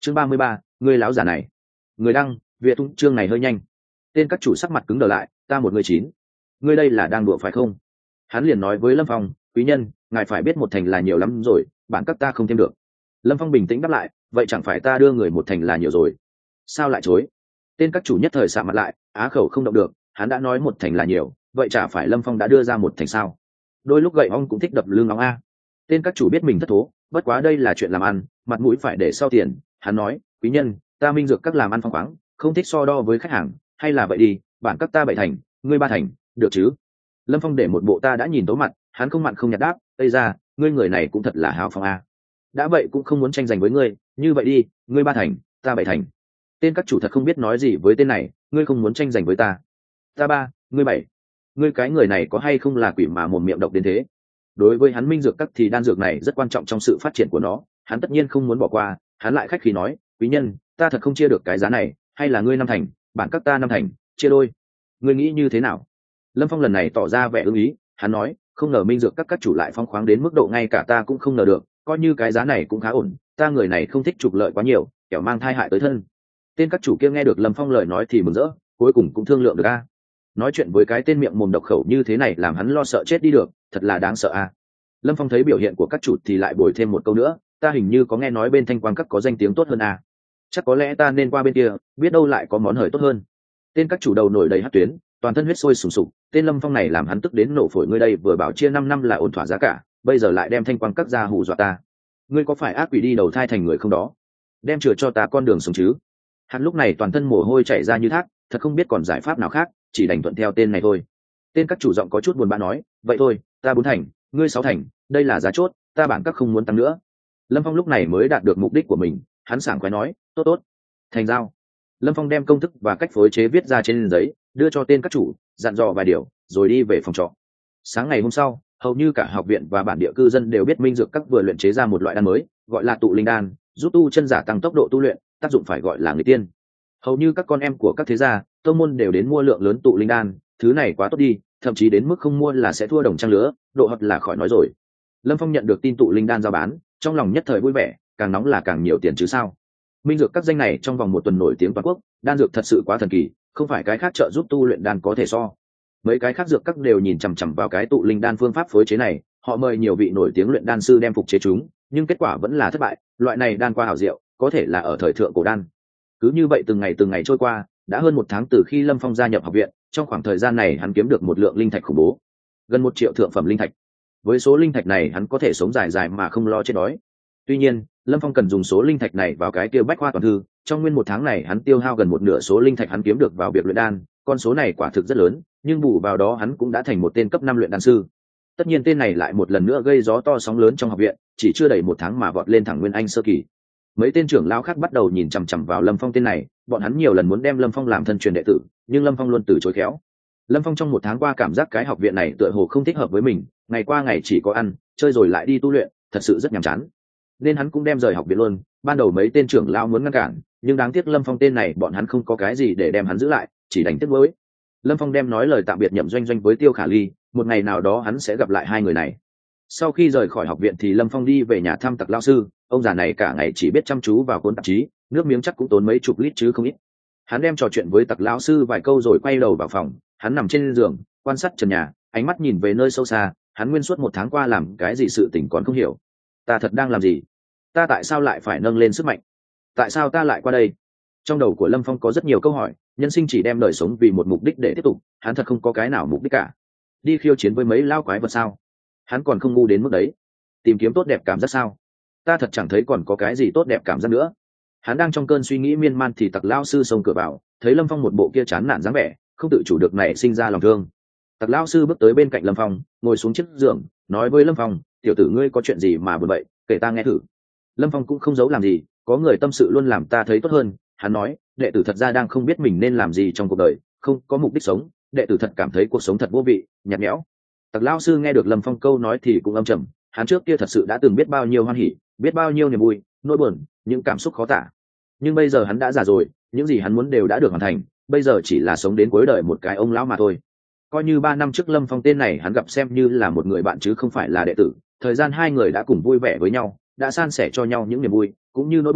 Chương 33, người lão giả này. Người đăng, Việt tung chương này hơi nhanh. Tên các chủ sắc mặt cứng đờ lại, ta một người chín. Ngươi đây là đang đùa phải không? Hắn liền nói với Lâm Phong, quý nhân, ngài phải biết một thành là nhiều lắm rồi, bản các ta không thêm được. Lâm Phong bình tĩnh đáp lại, vậy chẳng phải ta đưa người một thành là nhiều rồi? Sao lại chối? Tên các chủ nhất thời sạm mặt lại, á khẩu không động được, hắn đã nói một thành là nhiều, vậy chả phải Lâm Phong đã đưa ra một thành sao? Đôi lúc gậy ong cũng thích đập lưng ong a. Tên các chủ biết mình thất thố, bất quá đây là chuyện làm ăn, mặt mũi phải để sau tiền. Hắn nói, quý nhân, ta minh dược các làm ăn phong khoáng, không thích so đo với khách hàng, hay là vậy đi, bản các ta 7 thành, ngươi 3 thành, được chứ? Lâm Phong để một bộ ta đã nhìn tấu mặt, hắn không mặn không nhạt đáp, tây ra, ngươi người này cũng thật là hào phóng a. Đã vậy cũng không muốn tranh giành với ngươi, như vậy đi, ngươi 3 thành, ta 7 thành. Tên các chủ thật không biết nói gì với tên này, ngươi không muốn tranh giành với ta, ta 3, ngươi 7. Ngươi cái người này có hay không là quỷ mà mồm miệng độc đến thế? Đối với hắn minh dược các thì đan dược này rất quan trọng trong sự phát triển của nó, hắn tất nhiên không muốn bỏ qua. Hắn lại khách khí nói, quý nhân, ta thật không chia được cái giá này, hay là ngươi 5 thành, bản các ta 5 thành, chia đôi, ngươi nghĩ như thế nào? Lâm Phong lần này tỏ ra vẻ ưng ý, hắn nói, không ngờ minh dược các chủ lại phong khoáng đến mức độ ngay cả ta cũng không ngờ được, coi như cái giá này cũng khá ổn, ta người này không thích trục lợi quá nhiều, kẻo mang thai hại tới thân. Tên các chủ kia nghe được Lâm Phong lời nói thì mừng rỡ, cuối cùng cũng thương lượng được a. Nói chuyện với cái tên miệng mồm độc khẩu như thế này làm hắn lo sợ chết đi được, thật là đáng sợ a. Lâm Phong thấy biểu hiện của các chủ thì lại bồi thêm một câu nữa, ta hình như có nghe nói bên Thanh Quang các có danh tiếng tốt hơn a. Chắc có lẽ ta nên qua bên kia, biết đâu lại có món hời tốt hơn. Tên các chủ đầu nổi đầy hắc tuyến, toàn thân huyết sôi sùng sục. Tên Lâm Phong này làm hắn tức đến nổ phổi, ngươi đây vừa bảo chia 5 năm là ổn thỏa giá cả, bây giờ lại đem Thanh Quang các ra hù dọa ta. Ngươi có phải ác quỷ đi đầu thai thành người không đó? Đem chừa cho ta con đường sống chứ? Hắn lúc này toàn thân mồ hôi chảy ra như thác, thật không biết còn giải pháp nào khác, chỉ đành thuận theo tên này thôi. Tên các chủ giọng có chút buồn bã nói, vậy thôi, ta 4 thành, ngươi 6 thành, đây là giá chốt, ta bản các không muốn tăng nữa. Lâm Phong lúc này mới đạt được mục đích của mình, hắn sảng khoái nói, tốt tốt, thành giao. Lâm Phong đem công thức và cách phối chế viết ra trên giấy, đưa cho tên các chủ, dặn dò vài điều, rồi đi về phòng trọ. Sáng ngày hôm sau, hầu như cả học viện và bản địa cư dân đều biết minh dược các vừa luyện chế ra một loại đan mới, gọi là tụ linh đan, giúp tu chân giả tăng tốc độ tu luyện, tác dụng phải gọi là người tiên. Hầu như các con em của các thế gia, tông môn đều đến mua lượng lớn tụ linh đan, thứ này quá tốt đi, thậm chí đến mức không mua là sẽ thua đồng trang lứa, độ hợp là khỏi nói rồi. Lâm Phong nhận được tin tụ linh đan giao bán, trong lòng nhất thời vui vẻ, càng nóng là càng nhiều tiền chứ sao. Minh dược các danh này trong vòng 1 tuần nổi tiếng toàn quốc, đan dược thật sự quá thần kỳ, không phải cái khác trợ giúp tu luyện đan có thể so. Mấy cái khác dược các đều nhìn chằm chằm vào cái tụ linh đan phương pháp phối chế này, họ mời nhiều vị nổi tiếng luyện đan sư đem phục chế chúng, nhưng kết quả vẫn là thất bại. Loại này đan qua hảo diệu, có thể là ở thời thượng cổ đan. Cứ như vậy từng ngày trôi qua, đã hơn 1 tháng từ khi Lâm Phong gia nhập học viện. Trong khoảng thời gian này hắn kiếm được một lượng linh thạch khủng bố, gần 1 triệu thượng phẩm linh thạch. Với số linh thạch này hắn có thể sống dài dài mà không lo chết đói. Tuy nhiên, Lâm Phong cần dùng số linh thạch này vào cái tiêu bách khoa toàn thư. Trong nguyên 1 tháng này hắn tiêu hao gần 1/2 số linh thạch hắn kiếm được vào việc luyện đan. Con số này quả thực rất lớn, nhưng bù vào đó hắn cũng đã thành một tên cấp 5 luyện đan sư. Tất nhiên tên này lại một lần nữa gây gió to sóng lớn trong học viện, chỉ chưa đầy 1 tháng mà vọt lên thẳng nguyên anh sơ kỳ. Mấy tên trưởng lão khác bắt đầu nhìn chằm chằm vào Lâm Phong tên này, bọn hắn nhiều lần muốn đem Lâm Phong làm thân truyền đệ tử, nhưng Lâm Phong luôn từ chối khéo. Lâm Phong trong 1 tháng qua cảm giác cái học viện này tựa hồ không thích hợp với mình, ngày qua ngày chỉ có ăn chơi rồi lại đi tu luyện, thật sự rất nhàm chán, nên hắn cũng đem rời học viện luôn. Ban đầu mấy tên trưởng lão muốn ngăn cản, nhưng đáng tiếc Lâm Phong tên này bọn hắn không có cái gì để đem hắn giữ lại, chỉ đành tiếc nuối. Lâm Phong đem nói lời tạm biệt Nhậm Doanh Doanh với Tiêu Khả Ly, một ngày nào đó hắn sẽ gặp lại hai người này. Sau khi rời khỏi học viện thì Lâm Phong đi về nhà thăm Tặc lão sư. Ông già này cả ngày chỉ biết chăm chú vào cuốn tạp chí, nước miếng chắc cũng tốn mấy chục lít chứ không ít. Hắn đem trò chuyện với Tặc lão sư vài câu rồi quay đầu vào phòng. Hắn nằm trên giường quan sát trần nhà, ánh mắt nhìn về nơi sâu xa. Hắn nguyên suốt 1 tháng qua làm cái gì sự tình còn không hiểu. Ta thật đang làm gì? Ta tại sao lại phải nâng lên sức mạnh? Tại sao ta lại qua đây? Trong đầu của Lâm Phong có rất nhiều câu hỏi. Nhân sinh chỉ đem đời sống vì một mục đích để tiếp tục, hắn thật không có cái nào mục đích cả. Đi khiêu chiến với mấy lao quái vật sao? Hắn còn không ngu đến mức đấy. Tìm kiếm tốt đẹp cảm giác sao? Ta thật chẳng thấy còn có cái gì tốt đẹp cảm giác nữa. Hắn đang trong cơn suy nghĩ miên man thì Tặc lão sư xông cửa vào, thấy Lâm Phong một bộ kia chán nản dáng vẻ, không tự chủ được nảy sinh ra lòng thương. Tặc lão sư bước tới bên cạnh Lâm Phong, ngồi xuống chiếc giường, nói với Lâm Phong, tiểu tử ngươi có chuyện gì mà buồn bậy, kể ta nghe thử. Lâm Phong cũng không giấu làm gì, có người tâm sự luôn làm ta thấy tốt hơn. Hắn nói, đệ tử thật ra đang không biết mình nên làm gì trong cuộc đời, không có mục đích sống, đệ tử thật cảm thấy cuộc sống thật vô vị, nhạt nhẽo. Tặc lão sư nghe được Lâm Phong câu nói thì cũng âm trầm. Hắn trước kia thật sự đã từng biết bao nhiêu hoan hỉ, biết bao nhiêu niềm vui, nỗi buồn, những cảm xúc khó tả. Nhưng bây giờ hắn đã già rồi, những gì hắn muốn đều đã được hoàn thành, bây giờ chỉ là sống đến cuối đời một cái ông lão mà thôi. Coi như 3 năm trước Lâm Phong tên này hắn gặp xem như là một người bạn chứ không phải là đệ tử, thời gian hai người đã cùng vui vẻ với nhau, đã san sẻ cho nhau những niềm vui cũng như nỗi buồn.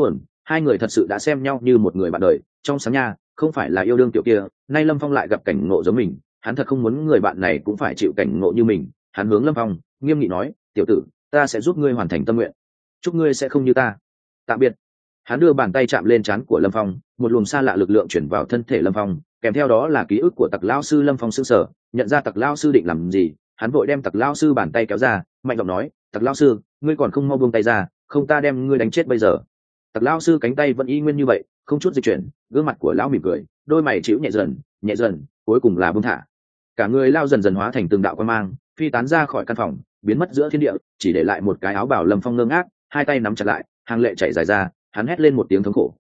Hai người thật sự đã xem nhau như một người bạn đời trong sáng nha, không phải là yêu đương tiểu kia. Nay Lâm Phong lại gặp cảnh ngộ giống mình, hắn thật không muốn người bạn này cũng phải chịu cảnh ngộ như mình. Hắn hướng Lâm Phong nghiêm nghị nói, tiểu tử, ta sẽ giúp ngươi hoàn thành tâm nguyện, chúc ngươi sẽ không như ta. Tạm biệt. Hắn đưa bàn tay chạm lên trán của Lâm Phong, một luồng xa lạ lực lượng chuyển vào thân thể Lâm Phong, kèm theo đó là ký ức của Tặc Lão sư. Lâm Phong sững sờ, nhận ra Tặc Lão sư định làm gì. Hắn vội đem Tặc Lão sư bàn tay kéo ra, mạnh giọng nói, Tặc Lão sư, ngươi còn không mau buông tay ra, không ta đem ngươi đánh chết bây giờ. Tặc Lão sư cánh tay vẫn y nguyên như vậy, không chút dịch chuyển, gương mặt của lão mỉm cười, đôi mày chịu nhẹ dần, cuối cùng là buông thả. Cả người lao dần dần hóa thành từng đạo quang mang, phi tán ra khỏi căn phòng, biến mất giữa thiên địa, chỉ để lại một cái áo bào. Lâm Phong ngơ ngác, hai tay nắm chặt lại, hàng lệ chảy dài ra. Hắn hét lên một tiếng thống khổ,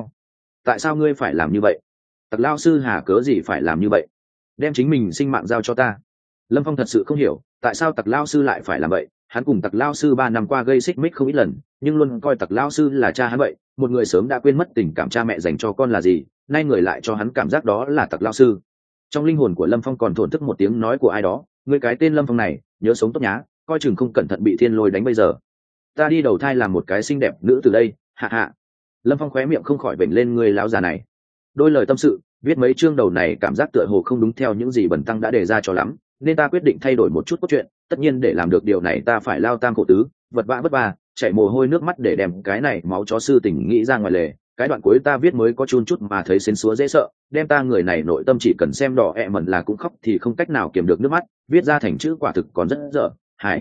tại sao ngươi phải làm như vậy? Tặc Lão sư hà cớ gì phải làm như vậy, đem chính mình sinh mạng giao cho ta? Lâm Phong thật sự không hiểu tại sao Tặc Lão sư lại phải làm vậy. Hắn cùng Tặc Lão sư 3 năm qua gây xích mích không ít lần, nhưng luôn coi Tặc Lão sư là cha hắn vậy. Một người sớm đã quên mất tình cảm cha mẹ dành cho con là gì, nay người lại cho hắn cảm giác đó là Tặc Lão sư. Trong linh hồn của Lâm Phong còn thổn thức một tiếng nói của ai đó, ngươi cái tên Lâm Phong này nhớ sống tốt nhá, coi chừng không cẩn thận bị thiên lôi đánh bây giờ. Ta đi đầu thai làm một cái xinh đẹp nữ từ đây, hạ hạ. Lâm Phong khóe miệng không khỏi vểnh lên, người láo già này. Đôi lời tâm sự viết mấy chương đầu này cảm giác tựa hồ không đúng theo những gì Bần tăng đã đề ra cho lắm, nên ta quyết định thay đổi một chút cốt truyện. Tất nhiên để làm được điều này ta phải lao tam khổ tứ, vật vã vất vả, chảy mồ hôi nước mắt để đem cái này máu chó sư tình nghĩ ra ngoài lề. Cái đoạn cuối ta viết mới có chun chút mà thấy xến xúa dễ sợ, đem ta người này nội tâm chỉ cần xem đỏ ẹ mẩn là cũng khóc thì không cách nào kiềm được nước mắt, viết ra thành chữ quả thực còn rất dở.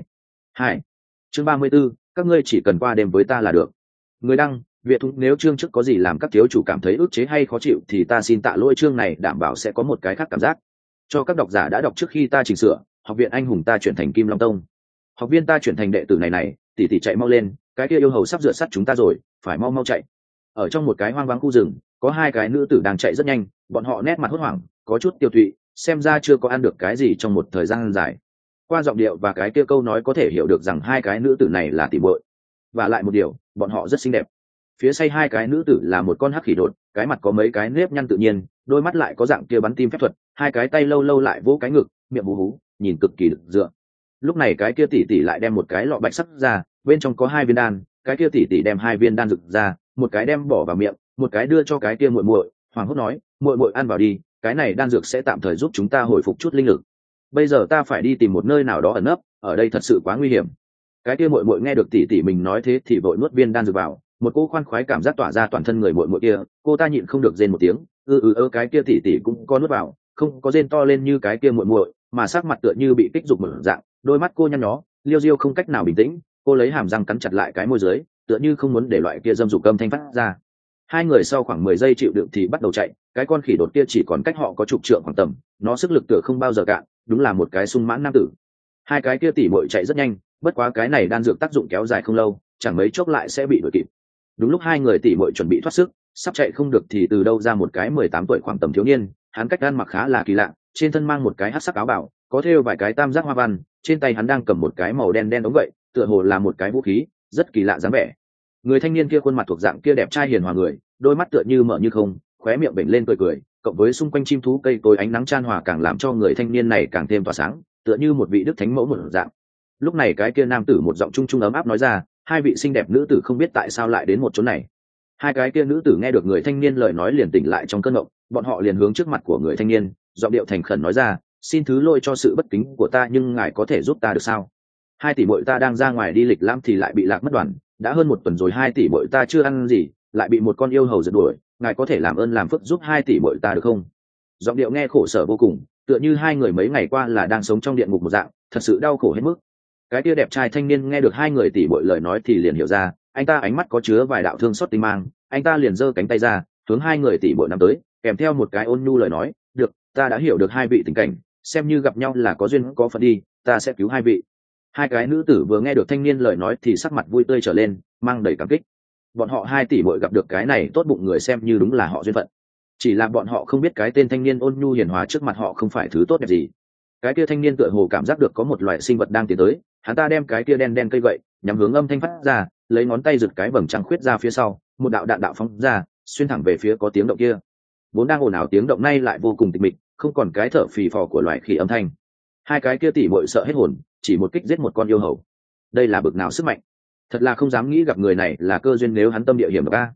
Hải chương 34, các ngươi chỉ cần qua đêm với ta là được. Người đăng Việt Thúng. Nếu chương trước có gì làm các thiếu chủ cảm thấy ức chế hay khó chịu thì ta xin tạ lỗi, chương này đảm bảo sẽ có một cái khác cảm giác cho các độc giả đã đọc trước khi ta chỉnh sửa. Học viện anh hùng ta chuyển thành Kim Long Tông, học viên ta chuyển thành đệ tử này, tỷ tỷ chạy mau lên, cái kia yêu hầu sắp rửa sắt chúng ta rồi, phải mau chạy. Ở trong một cái hoang vắng khu rừng, có hai cái nữ tử đang chạy rất nhanh, bọn họ nét mặt hốt hoảng, có chút tiêu tụy, xem ra chưa có ăn được cái gì trong một thời gian dài. Qua giọng điệu và cái kia câu nói có thể hiểu được rằng hai cái nữ tử này là tỷ muội. Và lại một điều, bọn họ rất xinh đẹp. Phía sau hai cái nữ tử là một con hắc khỉ đột, cái mặt có mấy cái nếp nhăn tự nhiên, đôi mắt lại có dạng kia bắn tim phép thuật, hai cái tay lâu lâu lại vỗ cái ngực, miệng hú hú, nhìn cực kỳ được dựa. Lúc này cái kia tỷ tỷ lại đem một cái lọ bạch sắc ra, bên trong có 2 viên đan, cái kia tỷ tỷ đem 2 viên đan rực ra, một cái đem bỏ vào miệng, một cái đưa cho cái kia muội muội, hoàng hốt nói, muội muội ăn vào đi, cái này đan dược sẽ tạm thời giúp chúng ta hồi phục chút linh lực. Bây giờ ta phải đi tìm một nơi nào đó ẩn nấp, ở đây thật sự quá nguy hiểm. Cái kia muội muội nghe được tỷ tỷ mình nói thế thì vội nuốt viên đan dược vào, một cô khoan khoái cảm giác tỏa ra toàn thân người muội muội kia, cô ta nhịn không được rên một tiếng, cái kia tỷ tỷ cũng có nuốt vào, không có rên to lên như cái kia muội muội, mà sắc mặt tựa như bị kích dục mở dạng, đôi mắt cô nhăn nhó, liêu diêu không cách nào bình tĩnh, cô lấy hàm răng cắn chặt lại cái môi dưới, tựa như không muốn để loại kia dâm dục âm thanh phát ra. Hai người sau khoảng 10 giây chịu đựng thì bắt đầu chạy, cái con khỉ đột kia chỉ còn cách họ có chục trượng khoảng tầm, nó sức lực tựa không bao giờ cạn, đúng là một cái sung mãn nam tử. Hai cái kia tỷ muội chạy rất nhanh, bất quá cái này đan dược tác dụng kéo dài không lâu, chẳng mấy chốc lại sẽ bị đuổi kịp. Đúng lúc hai người tỷ muội chuẩn bị thoát sức, sắp chạy không được thì từ đâu ra một cái 18 tuổi khoảng tầm thiếu niên, hắn cách ăn mặc khá là kỳ lạ, trên thân mang một cái hắc sắc áo bảo, có thêu vài cái tam giác hoa văn, trên tay hắn đang cầm một cái màu đen đen ống gậy, tựa hồ là một cái vũ khí, rất kỳ lạ dáng vẻ. Người thanh niên kia khuôn mặt thuộc dạng kia đẹp trai hiền hòa người, đôi mắt tựa như mở như không, khóe miệng bệnh lên cười, cộng với xung quanh chim thú cây cối ánh nắng chan hòa càng làm cho người thanh niên này càng thêm tỏa sáng, tựa như một vị đức thánh mẫu một dạng. Lúc này cái kia nam tử một giọng trung trung ấm áp nói ra, hai vị xinh đẹp nữ tử không biết tại sao lại đến một chỗ này. Hai cái kia nữ tử nghe được người thanh niên lời nói liền tỉnh lại trong cơn mộng, bọn họ liền hướng trước mặt của người thanh niên, giọng điệu thành khẩn nói ra, xin thứ lỗi cho sự bất kính của ta nhưng ngài có thể giúp ta được sao? Hai tỷ muội ta đang ra ngoài đi lịch lãm thì lại bị lạc mất đoàn, đã hơn 1 tuần rồi hai tỷ muội ta chưa ăn gì, lại bị một con yêu hầu giật đuổi, ngài có thể làm ơn làm phước giúp hai tỷ muội ta được không? Giọng điệu nghe khổ sở vô cùng, tựa như hai người mấy ngày qua là đang sống trong địa ngục một dạng, thật sự đau khổ hết mức. Cái kia đẹp trai thanh niên nghe được hai người tỷ muội lời nói thì liền hiểu ra, anh ta ánh mắt có chứa vài đạo thương xót tinh mang, anh ta liền giơ cánh tay ra, hướng hai người tỷ muội nắm tới, kèm theo một cái ôn nhu lời nói, được, ta đã hiểu được hai vị tình cảnh, xem như gặp nhau là có duyên có phận đi, ta sẽ cứu hai vị. Hai cái nữ tử vừa nghe được thanh niên lời nói thì sắc mặt vui tươi trở lên, mang đầy cảm kích. Bọn họ hai tỷ muội gặp được cái này tốt bụng người xem như đúng là họ duyên phận. Chỉ là bọn họ không biết cái tên thanh niên ôn nhu hiền hòa trước mặt họ không phải thứ tốt đẹp gì. Cái kia thanh niên tựa hồ cảm giác được có một loại sinh vật đang tiến tới, hắn ta đem cái kia đen đen cây gậy nhắm hướng âm thanh phát ra, lấy ngón tay giật cái vầng trăng khuyết ra phía sau, một đạo đạn đạo phóng ra, xuyên thẳng về phía có tiếng động kia. Vốn đang ồn ào tiếng động nay lại vô cùng tịch mịch, không còn cái thở phì phò của loại khỉ âm thanh. Hai cái kia tỷ muội sợ hết hồn, chỉ một kích giết một con yêu hầu. Đây là bực nào sức mạnh, thật là không dám nghĩ gặp người này là cơ duyên nếu hắn tâm địa hiểm độc a.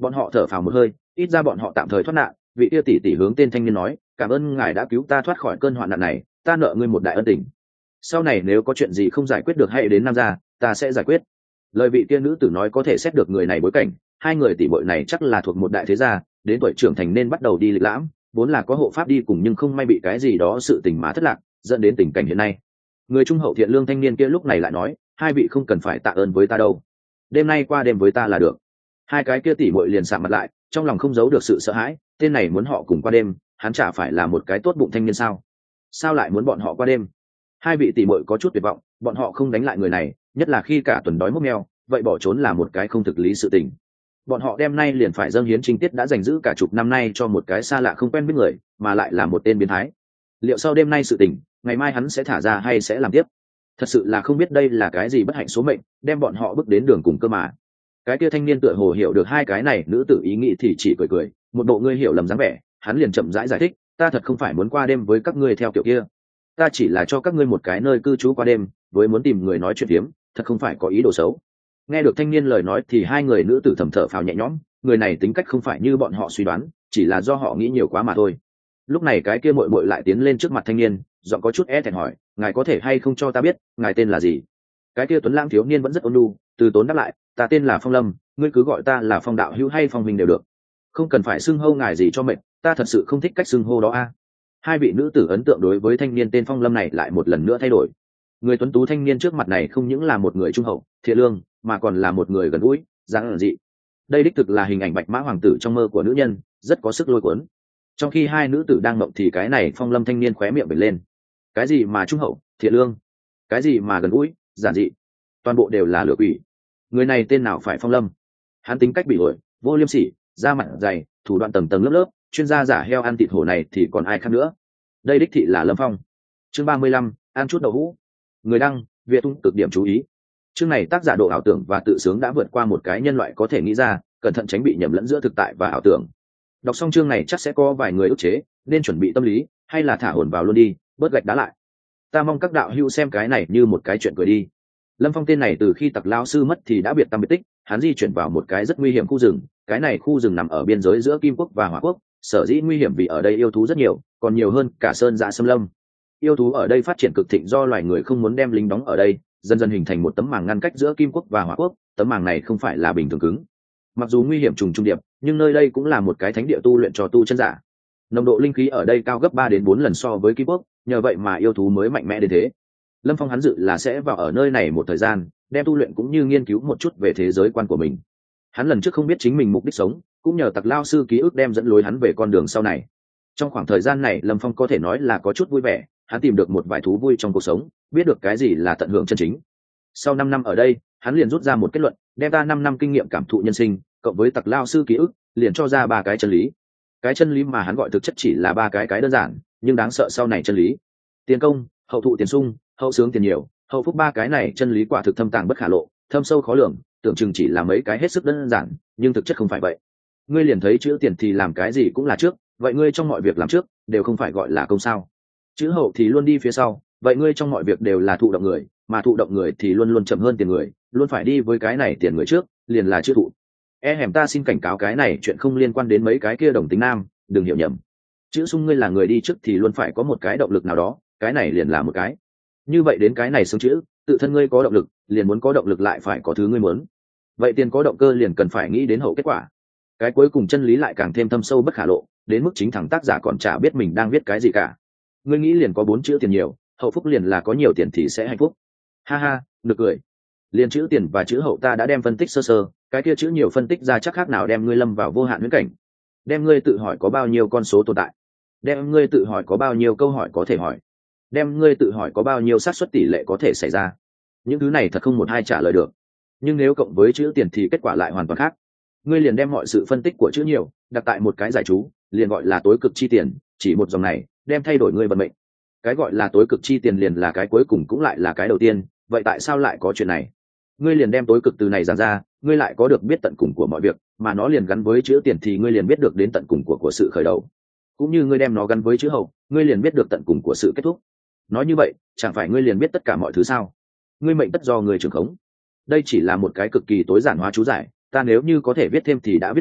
Bọn họ thở phào một hơi, ít ra bọn họ tạm thời thoát nạn. Vị kia tỷ tỷ hướng tên thanh niên nói, cảm ơn ngài đã cứu ta thoát khỏi cơn hoạn nạn này, ta nợ ngươi một đại ân tình. Sau này nếu có chuyện gì không giải quyết được hãy đến Nam gia, ta sẽ giải quyết. Lời vị kia nữ tử nói có thể xét được người này bối cảnh, hai người tỷ muội này chắc là thuộc một đại thế gia, đến tuổi trưởng thành nên bắt đầu đi lịch lãm, vốn là có hộ pháp đi cùng nhưng không may bị cái gì đó sự tình mà thất lạc, dẫn đến tình cảnh hiện nay. Người trung hậu thiện lương thanh niên kia lúc này lại nói, hai vị không cần phải tạ ơn với ta đâu, đêm nay qua đêm với ta là được. Hai cái kia tỷ muội liền sạm mặt lại, trong lòng không giấu được sự sợ hãi, tên này muốn họ cùng qua đêm, hắn chả phải là một cái tốt bụng thanh niên sao? Sao lại muốn bọn họ qua đêm? Hai vị tỷ muội có chút tuyệt vọng, bọn họ không đánh lại người này, nhất là khi cả tuần đói mốc meo, vậy bỏ trốn là một cái không thực lý sự tình. Bọn họ đêm nay liền phải dâng hiến trinh tiết đã giành giữ cả chục năm nay cho một cái xa lạ không quen biết người, mà lại là một tên biến thái. Liệu sau đêm nay sự tình, ngày mai hắn sẽ thả ra hay sẽ làm tiếp? Thật sự là không biết đây là cái gì bất hạnh số mệnh, đem bọn họ bước đến đường cùng cơ mà. Cái kia thanh niên tựa hồ hiểu được hai cái này nữ tử ý nghĩ thì chỉ cười cười, một bộ ngươi hiểu lầm dáng vẻ, hắn liền chậm rãi giải thích, ta thật không phải muốn qua đêm với các ngươi theo kiểu kia, ta chỉ là cho các ngươi một cái nơi cư trú qua đêm, với muốn tìm người nói chuyện tiếm, thật không phải có ý đồ xấu. Nghe được thanh niên lời nói thì hai người nữ tử thầm thở phào nhẹ nhõm, người này tính cách không phải như bọn họ suy đoán, chỉ là do họ nghĩ nhiều quá mà thôi. Lúc này cái kia muội muội lại tiến lên trước mặt thanh niên, giọng có chút e thẹn hỏi, ngài có thể hay không cho ta biết ngài tên là gì? Cái kia tuấn lãng thiếu niên vẫn rất ôn nhu, từ tốn đáp lại, ta tên là Phong Lâm, ngươi cứ gọi ta là Phong đạo hữu hay Phong minh đều được, không cần phải xưng hô ngài gì cho mệt, ta thật sự không thích cách xưng hô đó a. Hai vị nữ tử ấn tượng đối với thanh niên tên Phong Lâm này lại một lần nữa thay đổi. Người tuấn tú thanh niên trước mặt này không những là một người trung hậu thiện lương, mà còn là một người gần gũi dáng dị. Đây đích thực là hình ảnh bạch mã hoàng tử trong mơ của nữ nhân, rất có sức lôi cuốn. Trong khi hai nữ tử đang mộng thì cái này Phong Lâm thanh niên khóe miệng bật lên. Cái gì mà trung hậu thiện lương, cái gì mà gần gũi giản dị, toàn bộ đều là lừa quỷ. Người này tên nào phải Phong Lâm? Hắn tính cách bị ổi, vô liêm sỉ, da mặt dày, thủ đoạn tầng tầng lớp lớp, chuyên gia giả heo ăn thịt hổ này thì còn ai khác nữa. Đây đích thị là Lâm Phong. Chương 35, ăn chút đậu hũ. Người đăng, Việt Tung cực điểm chú ý. Chương này tác giả độ ảo tưởng và tự sướng đã vượt qua một cái nhân loại có thể nghĩ ra, cẩn thận tránh bị nhầm lẫn giữa thực tại và ảo tưởng. Đọc xong chương này chắc sẽ có vài người ức chế, nên chuẩn bị tâm lý, hay là thả hồn vào luôn đi, bớt gạch đá lại. Ta mong các đạo hữu xem cái này như một cái chuyện cười đi. Lâm Phong tên này từ khi Tặc lão sư mất thì đã biệt tâm biệt tích, hắn di chuyển vào một cái rất nguy hiểm khu rừng, cái này khu rừng nằm ở biên giới giữa Kim Quốc và Hỏa Quốc, sở dĩ nguy hiểm vì ở đây yêu thú rất nhiều, còn nhiều hơn cả sơn dã xâm lâm. Yêu thú ở đây phát triển cực thịnh do loài người không muốn đem lính đóng ở đây, dần dần hình thành một tấm màng ngăn cách giữa Kim Quốc và Hỏa Quốc, tấm màng này không phải là bình thường cứng. Mặc dù nguy hiểm trùng trùng điệp, nhưng nơi đây cũng là một cái thánh địa tu luyện cho tu chân giả. Nồng độ linh khí ở đây cao gấp 3 đến 4 lần so với Kim Quốc, nhờ vậy mà yêu thú mới mạnh mẽ đến thế. Lâm Phong hắn dự là sẽ vào ở nơi này một thời gian, đem tu luyện cũng như nghiên cứu một chút về thế giới quan của mình. Hắn lần trước không biết chính mình mục đích sống, cũng nhờ Tặc lão sư ký ức đem dẫn lối hắn về con đường sau này. Trong khoảng thời gian này Lâm Phong có thể nói là có chút vui vẻ, hắn tìm được một vài thú vui trong cuộc sống, biết được cái gì là tận hưởng chân chính. Sau 5 năm ở đây, hắn liền rút ra một kết luận, đem ta 5 năm kinh nghiệm cảm thụ nhân sinh, cộng với Tặc lão sư ký ức, liền cho ra 3 cái chân lý. Cái chân lý mà hắn gọi thực chất chỉ là 3 cái đơn giản, nhưng đáng sợ sau này chân lý. Tiền công, hậu thụ tiền sung, hậu sướng tiền nhiều, hậu phúc, 3 cái này chân lý quả thực thâm tàng bất khả lộ, thâm sâu khó lường, tưởng chừng chỉ là mấy cái hết sức đơn giản, nhưng thực chất không phải vậy. Ngươi liền thấy chữ tiền thì làm cái gì cũng là trước, vậy ngươi trong mọi việc làm trước đều không phải gọi là công sao? Chữ hậu thì luôn đi phía sau, vậy ngươi trong mọi việc đều là thụ động người, mà thụ động người thì luôn luôn chậm hơn tiền người, luôn phải đi với cái này tiền người trước, liền là chữ thụ. Hẻm ta xin cảnh cáo cái này chuyện không liên quan đến mấy cái kia đồng tính nam, đừng hiểu nhầm. Chữ sung ngươi là người đi trước thì luôn phải có một cái động lực nào đó, cái này liền là một cái. Như vậy đến cái này xứng chữ, tự thân ngươi có động lực, liền muốn có động lực lại phải có thứ ngươi muốn. Vậy tiền có động cơ liền cần phải nghĩ đến hậu kết quả. Cái cuối cùng chân lý lại càng thêm thâm sâu bất khả lộ, đến mức chính thằng tác giả còn chả biết mình đang viết cái gì cả. Ngươi nghĩ liền có 4 chữ tiền nhiều, hậu phúc liền là có nhiều tiền thì sẽ hạnh phúc. Ha ha, nực cười. Liền chữ tiền và chữ hậu ta đã đem phân tích sơ sơ, cái kia chữ nhiều phân tích ra chắc khác nào đem ngươi lâm vào vô hạn huyễn cảnh. Đem ngươi tự hỏi có bao nhiêu con số tồn tại, đem ngươi tự hỏi có bao nhiêu câu hỏi có thể hỏi, đem ngươi tự hỏi có bao nhiêu xác suất tỷ lệ có thể xảy ra. Những thứ này thật không một ai trả lời được, nhưng nếu cộng với chữ tiền thì kết quả lại hoàn toàn khác. Ngươi liền đem mọi sự phân tích của chữ nhiều đặt tại một cái giải chú, liền gọi là tối cực chi tiền, chỉ một dòng này đem thay đổi ngươi vận mệnh. Cái gọi là tối cực chi tiền liền là cái cuối cùng cũng lại là cái đầu tiên, vậy tại sao lại có chuyện này? Ngươi liền đem tối cực từ này giảng ra, ngươi lại có được biết tận cùng của mọi việc, mà nó liền gắn với chữ tiền thì ngươi liền biết được đến tận cùng của sự khởi đầu. Cũng như ngươi đem nó gắn với chữ hậu, ngươi liền biết được tận cùng của sự kết thúc. Nói như vậy, chẳng phải ngươi liền biết tất cả mọi thứ sao? Ngươi mệnh tất do ngươi trưởng khống. Đây chỉ là một cái cực kỳ tối giản hóa chú giải, ta nếu như có thể viết thêm thì đã viết ta,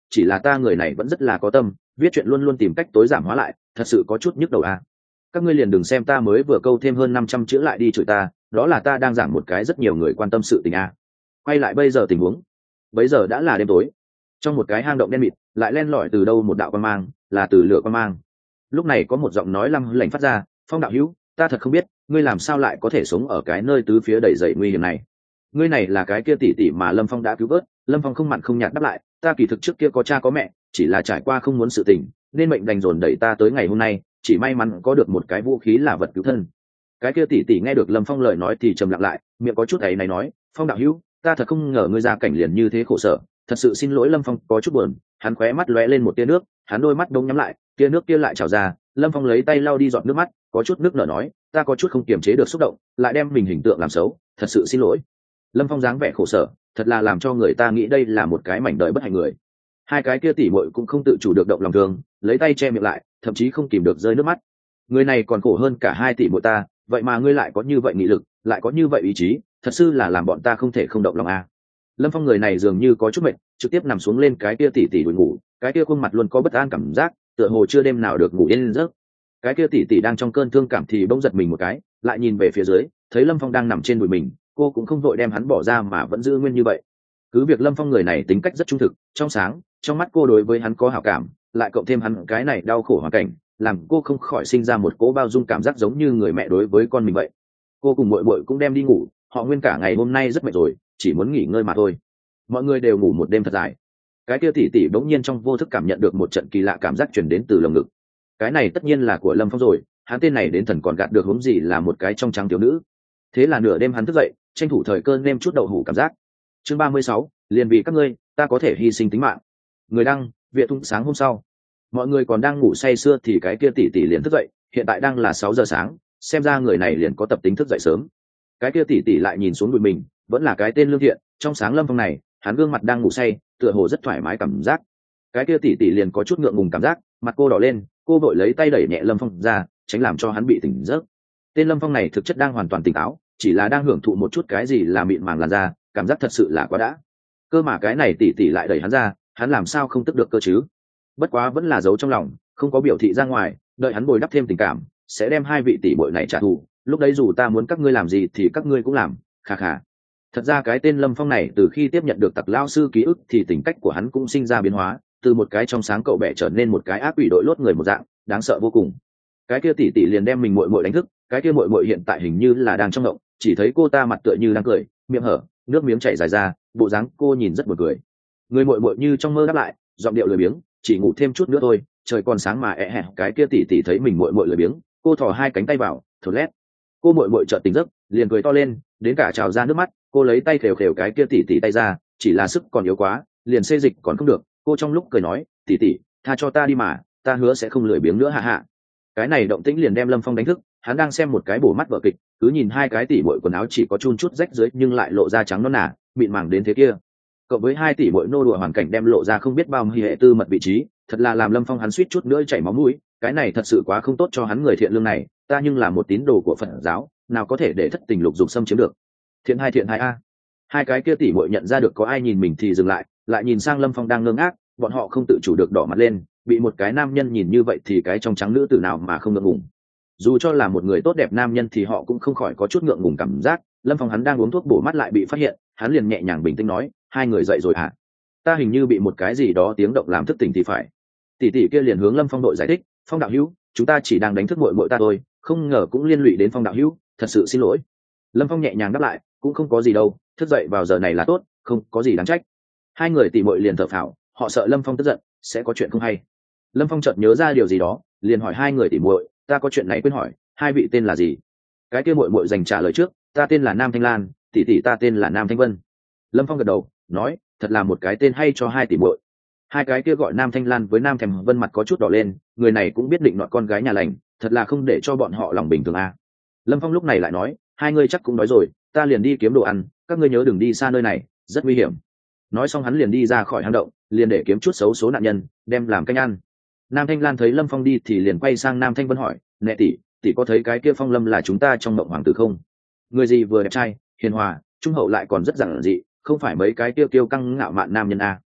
chỉ là ta người này vẫn rất là có tâm, viết chuyện luôn luôn tìm cách tối giảm hóa lại, thật sự có chút nhức đầu à. Các ngươi liền đừng xem ta mới vừa câu thêm hơn 500 chữ lại đi chửi ta, đó là ta đang giảng một cái rất nhiều người quan tâm sự tình à. Quay lại bây giờ tình huống, bây giờ đã là đêm tối, trong một cái hang động đen mịt lại len lỏi từ đâu một đạo quang mang, là từ lửa quang mang. Lúc này có một giọng nói lăng lảnh phát ra, Phong đạo hữu, ta thật không biết ngươi làm sao lại có thể sống ở cái nơi tứ phía đầy dậy nguy hiểm này. Ngươi này là cái kia tỷ tỷ mà Lâm Phong đã cứu vớt. Lâm Phong không mặn không nhạt đáp lại, ta kỳ thực trước kia có cha có mẹ, chỉ là trải qua không muốn sự tình nên mệnh đành dồn đẩy ta tới ngày hôm nay, chỉ may mắn có được một cái vũ khí là vật cứu thân. Cái kia tỷ tỷ nghe được Lâm Phong lời nói thì trầm lặng lại, miệng có chút ấy này nói, Phong đạo hữu, ta thật không ngờ ngươi ra cảnh liền như thế khổ sở, thật sự xin lỗi. Lâm Phong có chút buồn, hắn khóe mắt lóe lên một tia nước, hắn đôi mắt đông nhắm lại, tia nước kia lại trào ra. Lâm Phong lấy tay lau đi giọt nước mắt, có chút nước nở nói, ta có chút không kiềm chế được xúc động, lại đem mình hình tượng làm xấu, thật sự xin lỗi. Lâm Phong dáng vẻ khổ sở, thật là làm cho người ta nghĩ đây là một cái mảnh đời bất hạnh người. Hai cái kia tỉ muội cũng không tự chủ được động lòng thương, lấy tay che miệng lại, thậm chí không kìm được rơi nước mắt. Người này còn khổ hơn cả hai tỷ muội ta, vậy mà ngươi lại có như vậy nghị lực, lại có như vậy ý chí, thật sự là làm bọn ta không thể không động lòng a. Lâm Phong người này dường như có chút mệt, trực tiếp nằm xuống lên cái kia tỉ tỉ đuổi ngủ, cái kia khuôn mặt luôn có bất an cảm giác, tựa hồ chưa đêm nào được ngủ yên giấc. Cái kia tỉ tỉ đang trong cơn thương cảm thì bỗng giật mình một cái, lại nhìn về phía dưới, thấy Lâm Phong đang nằm trên đùi mình, cô cũng không vội đem hắn bỏ ra mà vẫn giữ nguyên như vậy. Cứ việc Lâm Phong người này tính cách rất trung thực, trong sáng, trong mắt cô đối với hắn có hảo cảm, lại cộng thêm hắn cái này đau khổ hoàn cảnh, làm cô không khỏi sinh ra một cỗ bao dung cảm giác giống như người mẹ đối với con mình vậy. Cô cùng muội muội cũng đem đi ngủ, họ nguyên cả ngày hôm nay rất mệt rồi, chỉ muốn nghỉ ngơi mà thôi. Mọi người đều ngủ một đêm thật dài. Cái kia tỷ tỷ bỗng nhiên trong vô thức cảm nhận được một trận kỳ lạ cảm giác truyền đến từ lồng ngực. Cái này tất nhiên là của Lâm Phong rồi, hắn tên này đến thần còn gạt được huống gì là một cái trong trắng thiếu nữ. Thế là nửa đêm hắn thức dậy, tranh thủ thời cơ nêm chút đậu hủ cảm giác. Chương 36, liền vì các ngươi, ta có thể hy sinh tính mạng. Người đăng, Việt Thung. Sáng hôm sau, mọi người còn đang ngủ say sưa thì cái kia tỷ tỷ liền thức dậy, hiện tại đang là 6 giờ sáng, xem ra người này liền có tập tính thức dậy sớm. Cái kia tỷ tỷ lại nhìn xuống đùi mình, vẫn là cái tên lương thiện, trong sáng Lâm Phong này, hắn gương mặt đang ngủ say, tựa hồ rất thoải mái cảm giác. Cái kia tỷ tỷ liền có chút ngượng ngùng cảm giác, mặt cô đỏ lên, cô vội lấy tay đẩy nhẹ Lâm Phong ra, tránh làm cho hắn bị tỉnh giấc. Tên Lâm Phong này thực chất đang hoàn toàn tỉnh táo, chỉ là đang hưởng thụ một chút cái gì là mịn màng làn da, cảm giác thật sự là quá đã. Cơ mà cái này tỷ tỷ lại đẩy hắn ra, hắn làm sao không tức được cơ chứ? Bất quá vẫn là giấu trong lòng, không có biểu thị ra ngoài, đợi hắn bồi đắp thêm tình cảm, sẽ đem hai vị tỷ muội này trả thù, lúc đấy dù ta muốn các ngươi làm gì thì các ngươi cũng làm, khà khà. Thật ra cái tên Lâm Phong này từ khi tiếp nhận được Tặc Lao sư ký ức thì tính cách của hắn cũng sinh ra biến hóa, từ một cái trong sáng cậu bẻ trở nên một cái ác quỷ đội lốt người một dạng, đáng sợ vô cùng. Cái kia tỷ tỷ liền đem mình muội muội đánh thức, cái kia muội muội hiện tại hình như là đang trong động, chỉ thấy cô ta mặt tựa như đang cười, miệng hở, nước miếng chảy dài ra, bộ dáng cô nhìn rất buồn cười. Người muội muội như trong mơ đáp lại, giọng điệu lười biếng, chỉ ngủ thêm chút nữa thôi, trời còn sáng mà cái kia tỷ tỷ thấy mình muội muội lười biếng, cô thò hai cánh tay vào, thở lét. Cô muội muội chợt tỉnh giấc, liền cười to lên, đến cả trào ra nước mắt, cô lấy tay khều khều cái kia tỷ tỷ tay ra, chỉ là sức còn yếu quá, liền xê dịch còn không được, cô trong lúc cười nói, tỷ tỷ, tha cho ta đi mà, ta hứa sẽ không lười biếng nữa hạ hạ. Cái này động tĩnh liền đem Lâm Phong đánh thức, hắn đang xem một cái bổ mắt vở kịch, cứ nhìn hai cái tỷ muội quần áo chỉ có chun chút rách dưới nhưng lại lộ ra trắng nõn nà, mịn màng đến thế kia. Cộng với hai tỷ muội nô đùa hoàn cảnh đem lộ ra không biết bao nhiêu hệ tư mật vị trí, thật là làm Lâm Phong hắn suýt chút nữa chảy máu mũi, cái này thật sự quá không tốt cho hắn người thiện lương này, ta nhưng là một tín đồ của Phật giáo, nào có thể để thất tình lục dục xâm chiếm được. Thiện hai a. Hai cái kia tỷ muội nhận ra được có ai nhìn mình thì dừng lại, lại nhìn sang Lâm Phong đang ngơ ngác, bọn họ không tự chủ được đỏ mặt lên, bị một cái nam nhân nhìn như vậy thì cái trong trắng nữ tử nào mà không ngượng ngùng. Dù cho là một người tốt đẹp nam nhân thì họ cũng không khỏi có chút ngượng ngùng cảm giác. Lâm Phong hắn đang uống thuốc bổ mắt lại bị phát hiện, hắn liền nhẹ nhàng bình tĩnh nói, hai người dậy rồi hả? Ta hình như bị một cái gì đó tiếng động làm thức tỉnh thì phải. Tỷ tỷ kia liền hướng Lâm Phong đội giải thích, Phong đạo hữu, chúng ta chỉ đang đánh thức muội muội ta thôi, không ngờ cũng liên lụy đến Phong đạo hữu, thật sự xin lỗi. Lâm Phong nhẹ nhàng đáp lại, cũng không có gì đâu, thức dậy vào giờ này là tốt, không có gì đáng trách. Hai người tỷ muội liền thở phào, họ sợ Lâm Phong tức giận, sẽ có chuyện không hay. Lâm Phong chợt nhớ ra điều gì đó, liền hỏi hai người tỷ muội, ta có chuyện này quên hỏi, hai vị tên là gì? Cái kia muội muội dành trả lời trước, ta tên là Nam Thanh Lan, tỷ tỷ ta tên là Nam Thanh Vân. Lâm Phong gật đầu, nói, thật là một cái tên hay cho hai tỷ muội. Hai cái kia gọi Nam Thanh Lan với Nam Thèm Vân mặt có chút đỏ lên, người này cũng biết định nọt con gái nhà lành, thật là không để cho bọn họ lòng bình thường a. Lâm Phong lúc này lại nói, hai ngươi chắc cũng đói rồi, ta liền đi kiếm đồ ăn, các ngươi nhớ đừng đi xa nơi này, rất nguy hiểm. Nói xong hắn liền đi ra khỏi hang động, liền để kiếm chút xấu số nạn nhân, đem làm canh ăn. Nam Thanh Lan thấy Lâm Phong đi thì liền quay sang Nam Thanh Vân hỏi, nè tỷ có thấy cái kia Phong Lâm là chúng ta trong mộng hoàng tử không? Người gì vừa đẹp trai, hiền hòa, trung hậu lại còn rất giản dị, không phải mấy cái tiêu kiêu căng ngạo mạn nam nhân a.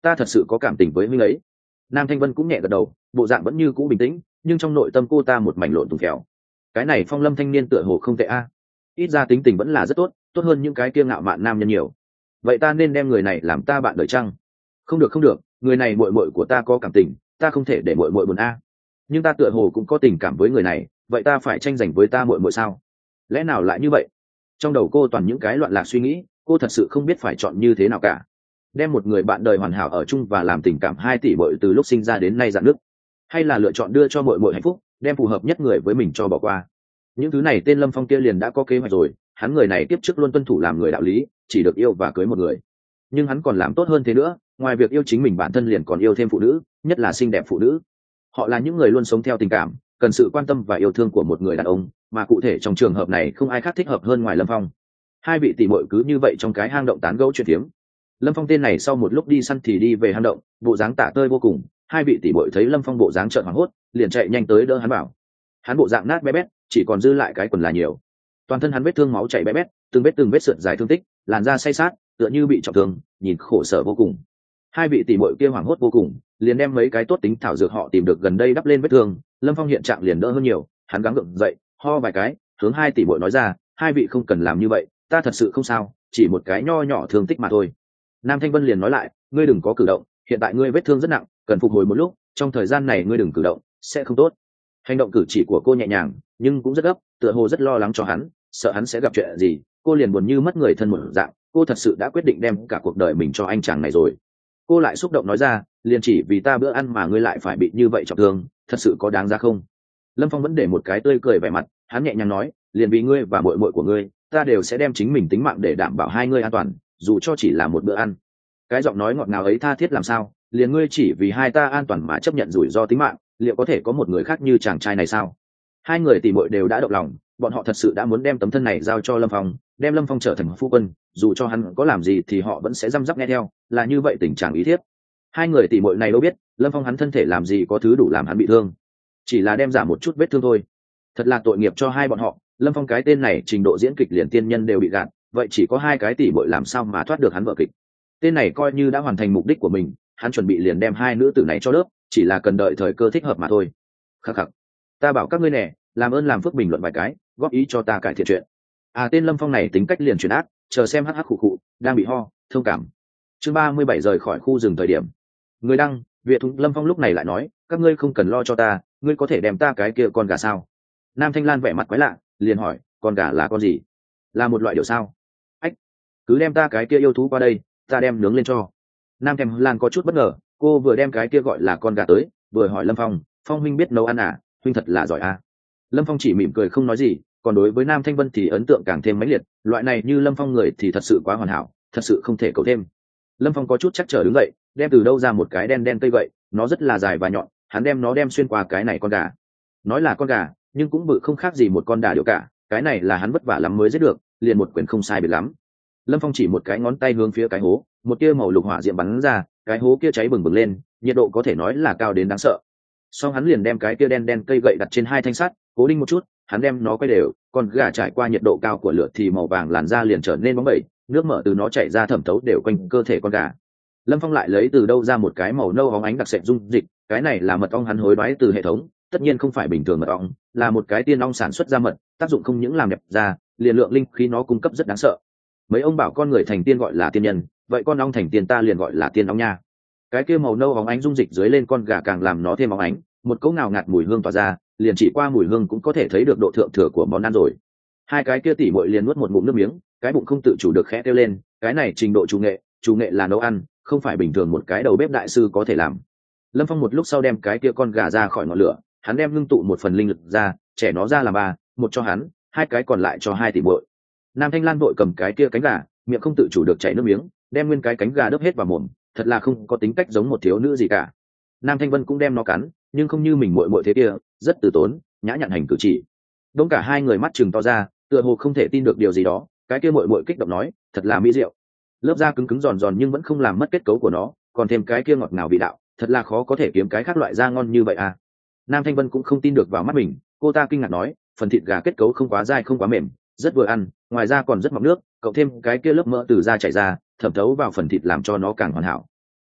ta thật sự có cảm tình với huynh ấy. Nam Thanh Vân cũng nhẹ gật đầu, bộ dạng vẫn như cũ bình tĩnh, nhưng trong nội tâm cô ta một mảnh lộn tùng khéo. Cái này Phong Lâm thanh niên tựa hồ không tệ a, ít ra tính tình vẫn là rất tốt, tốt hơn những cái kiêu ngạo mạn nam nhân nhiều. Vậy ta nên đem người này làm ta bạn đời chăng? Không được không được, người này muội muội của ta có cảm tình, ta không thể để muội muội buồn a. Nhưng ta tựa hồ cũng có tình cảm với người này, vậy ta phải tranh giành với ta muội muội sao? Lẽ nào lại như vậy? Trong đầu cô toàn những cái loạn lạc suy nghĩ, cô thật sự không biết phải chọn như thế nào cả. Đem một người bạn đời hoàn hảo ở chung và làm tình cảm 2 tỷ muội từ lúc sinh ra đến nay dạn nứt, hay là lựa chọn đưa cho muội muội hạnh phúc, đem phù hợp nhất người với mình cho bỏ qua. Những thứ này tên Lâm Phong kia liền đã có kế hoạch rồi, hắn người này tiếp trước luôn tuân thủ làm người đạo lý, chỉ được yêu và cưới một người. Nhưng hắn còn làm tốt hơn thế nữa, ngoài việc yêu chính mình bản thân liền còn yêu thêm phụ nữ, nhất là xinh đẹp phụ nữ. Họ là những người luôn sống theo tình cảm, cần sự quan tâm và yêu thương của một người đàn ông, mà cụ thể trong trường hợp này không ai khác thích hợp hơn ngoài Lâm Phong. 2 vị tỷ muội cứ như vậy trong cái hang động tán gẫu chuyện tiếm. Lâm Phong tên này sau một lúc đi săn thì đi về hang động, bộ dáng tả tơi vô cùng. 2 vị tỷ muội thấy Lâm Phong bộ dáng trợn hoảng hốt, liền chạy nhanh tới đỡ hắn bảo. Hắn bộ dạng nát bé bét, chỉ còn dư lại cái quần là nhiều. Toàn thân hắn vết thương máu chảy bé bét, từng vết sượt dài thương tích, làn da say sát, tựa như bị trọng thương, nhìn khổ sở vô cùng. 2 vị tỷ muội kia hoảng hốt vô cùng, liền đem mấy cái tốt tính thảo dược họ tìm được gần đây đắp lên vết thương. Lâm Phong hiện trạng liền đỡ hơn nhiều, hắn gắng gượng dậy, ho vài cái, hướng 2 tỷ muội nói ra, 2 vị không cần làm như vậy, ta thật sự không sao, chỉ một cái nho nhỏ thương tích mà thôi. Nam Thanh Vân liền nói lại, ngươi đừng có cử động, hiện tại ngươi vết thương rất nặng, cần phục hồi một lúc, trong thời gian này ngươi đừng cử động, sẽ không tốt. Hành động cử chỉ của cô nhẹ nhàng, nhưng cũng rất gấp, tựa hồ rất lo lắng cho hắn, sợ hắn sẽ gặp chuyện gì. Cô liền buồn như mất người thân một dạng, cô thật sự đã quyết định đem cả cuộc đời mình cho anh chàng này rồi. Cô lại xúc động nói ra, liền chỉ vì ta bữa ăn mà ngươi lại phải bị như vậy trọng thương, thật sự có đáng ra không? Lâm Phong vẫn để một cái tươi cười vẻ mặt, hắn nhẹ nhàng nói, liền vì ngươi và muội muội của ngươi, ta đều sẽ đem chính mình tính mạng để đảm bảo hai ngươi an toàn, dù cho chỉ là một bữa ăn. Cái giọng nói ngọt ngào ấy tha thiết làm sao, liền ngươi chỉ vì hai ta an toàn mà chấp nhận rủi ro tính mạng, liệu có thể có một người khác như chàng trai này sao? 2 người tỷ muội đều đã động lòng, bọn họ thật sự đã muốn đem tấm thân này giao cho Lâm Phong, đem Lâm Phong trở thành phu quân, dù cho hắn có làm gì thì họ vẫn sẽ răm rắp nghe theo, là như vậy tình trạng ý thiếp. 2 người tỷ muội này đâu biết, Lâm Phong hắn thân thể làm gì có thứ đủ làm hắn bị thương, chỉ là đem giảm một chút vết thương thôi. Thật là tội nghiệp cho hai bọn họ, Lâm Phong cái tên này trình độ diễn kịch liền tiên nhân đều bị gạt, vậy chỉ có 2 cái tỷ muội làm sao mà thoát được hắn vợ kịch. Tên này coi như đã hoàn thành mục đích của mình, hắn chuẩn bị liền đem 2 nữ tử này cho đớp, chỉ là cần đợi thời cơ thích hợp mà thôi. Khắc khắc, ta bảo các ngươi nè, làm ơn làm phước bình luận vài cái, góp ý cho ta cải thiện chuyện. Tên Lâm Phong này tính cách liền chuyển ác, chờ xem hắc khụ khụ, đang bị ho, thông cảm. Chương 37 rời khỏi khu rừng thời điểm. Người đăng, Việt Thúng Lâm Phong lúc này lại nói, các ngươi không cần lo cho ta, ngươi có thể đem ta cái kia con gà sao? Nam Thanh Lan vẻ mặt quái lạ, liền hỏi, con gà là con gì? Là một loại điểu sao? Ách, cứ đem ta cái kia yêu thú qua đây, ta đem nướng lên cho. Nam Thanh Lan có chút bất ngờ, cô vừa đem cái kia gọi là con gà tới, vừa hỏi Lâm Phong, Phong huynh biết nấu ăn à? Huynh thật là giỏi à? Lâm Phong chỉ mỉm cười không nói gì, còn đối với Nam Thanh Vân thì ấn tượng càng thêm mãnh liệt, loại này như Lâm Phong người thì thật sự quá hoàn hảo, thật sự không thể cầu thêm. Lâm Phong có chút chắc chở đứng dậy, đem từ đâu ra một cái đen đen cây gậy, nó rất là dài và nhọn, hắn đem nó đem xuyên qua cái này con gà. Nói là con gà, nhưng cũng bự không khác gì một con đà điểu cả, cái này là hắn vất vả lắm mới giết được, liền một quyền không sai biệt lắm. Lâm Phong chỉ một cái ngón tay hướng phía cái hố, một tia màu lục hỏa diệm bắn ra, cái hố kia cháy bừng bừng lên, nhiệt độ có thể nói là cao đến đáng sợ. Sau hắn liền đem cái kia đen đen cây gậy đặt trên 2 thanh sắt, cố định một chút, hắn đem nó quay đều, con gà trải qua nhiệt độ cao của lửa thì màu vàng làn da liền trở nên bóng bẩy, nước mỡ từ nó chảy ra thẩm thấu đều quanh cơ thể con gà. Lâm Phong lại lấy từ đâu ra một cái màu nâu óng ánh đặc sệt dung dịch, cái này là mật ong hắn hối đoái từ hệ thống, tất nhiên không phải bình thường mật ong, là một cái tiên ong sản xuất ra mật, tác dụng không những làm đẹp da, liền lượng linh khí nó cung cấp rất đáng sợ. Mấy ông bảo con người thành tiên gọi là tiên nhân, vậy con ong thành tiên ta liền gọi là tiên ong nha. Cái kia màu nâu óng ánh dung dịch dưới lên con gà càng làm nó thêm óng ánh, một cỗ ngào ngạt mùi hương tỏa ra, liền chỉ qua mùi hương cũng có thể thấy được độ thượng thừa của món ăn rồi. 2 cái kia tỉ muội liền nuốt một ngụm nước miếng, cái bụng không tự chủ được khẽ kêu lên, cái này trình độ chủ nghệ là nấu ăn, không phải bình thường một cái đầu bếp đại sư có thể làm. Lâm Phong một lúc sau đem cái kia con gà ra khỏi ngọn lửa, hắn đem ngưng tụ một phần linh lực ra, trẻ nó ra làm 3, một cho hắn, 2 cái còn lại cho 2 tỷ muội. Nam Thanh Lan vội cầm cái kia cánh gà, miệng không tự chủ được chảy nước miếng, đem nguyên cái cánh gà đớp hết vào mồm, thật là không có tính cách giống một thiếu nữ gì cả. Nam Thanh Vân cũng đem nó cắn, nhưng không như mình muội muội thế kia, rất từ tốn, nhã nhặn hành cử chỉ. Đông cả 2 người mắt trừng to ra, tựa hồ không thể tin được điều gì đó, cái kia muội muội kích động nói, thật là mỹ diệu. Lớp da cứng cứng giòn giòn nhưng vẫn không làm mất kết cấu của nó, còn thêm cái kia ngọt ngào vị đạo, thật là khó có thể kiếm cái khác loại da ngon như vậy à. Nam Thanh Vân cũng không tin được vào mắt mình, cô ta kinh ngạc nói, phần thịt gà kết cấu không quá dai không quá mềm, rất vừa ăn, ngoài ra còn rất mọng nước, cộng thêm cái kia lớp mỡ từ da chảy ra, thẩm thấu vào phần thịt làm cho nó càng hoàn hảo.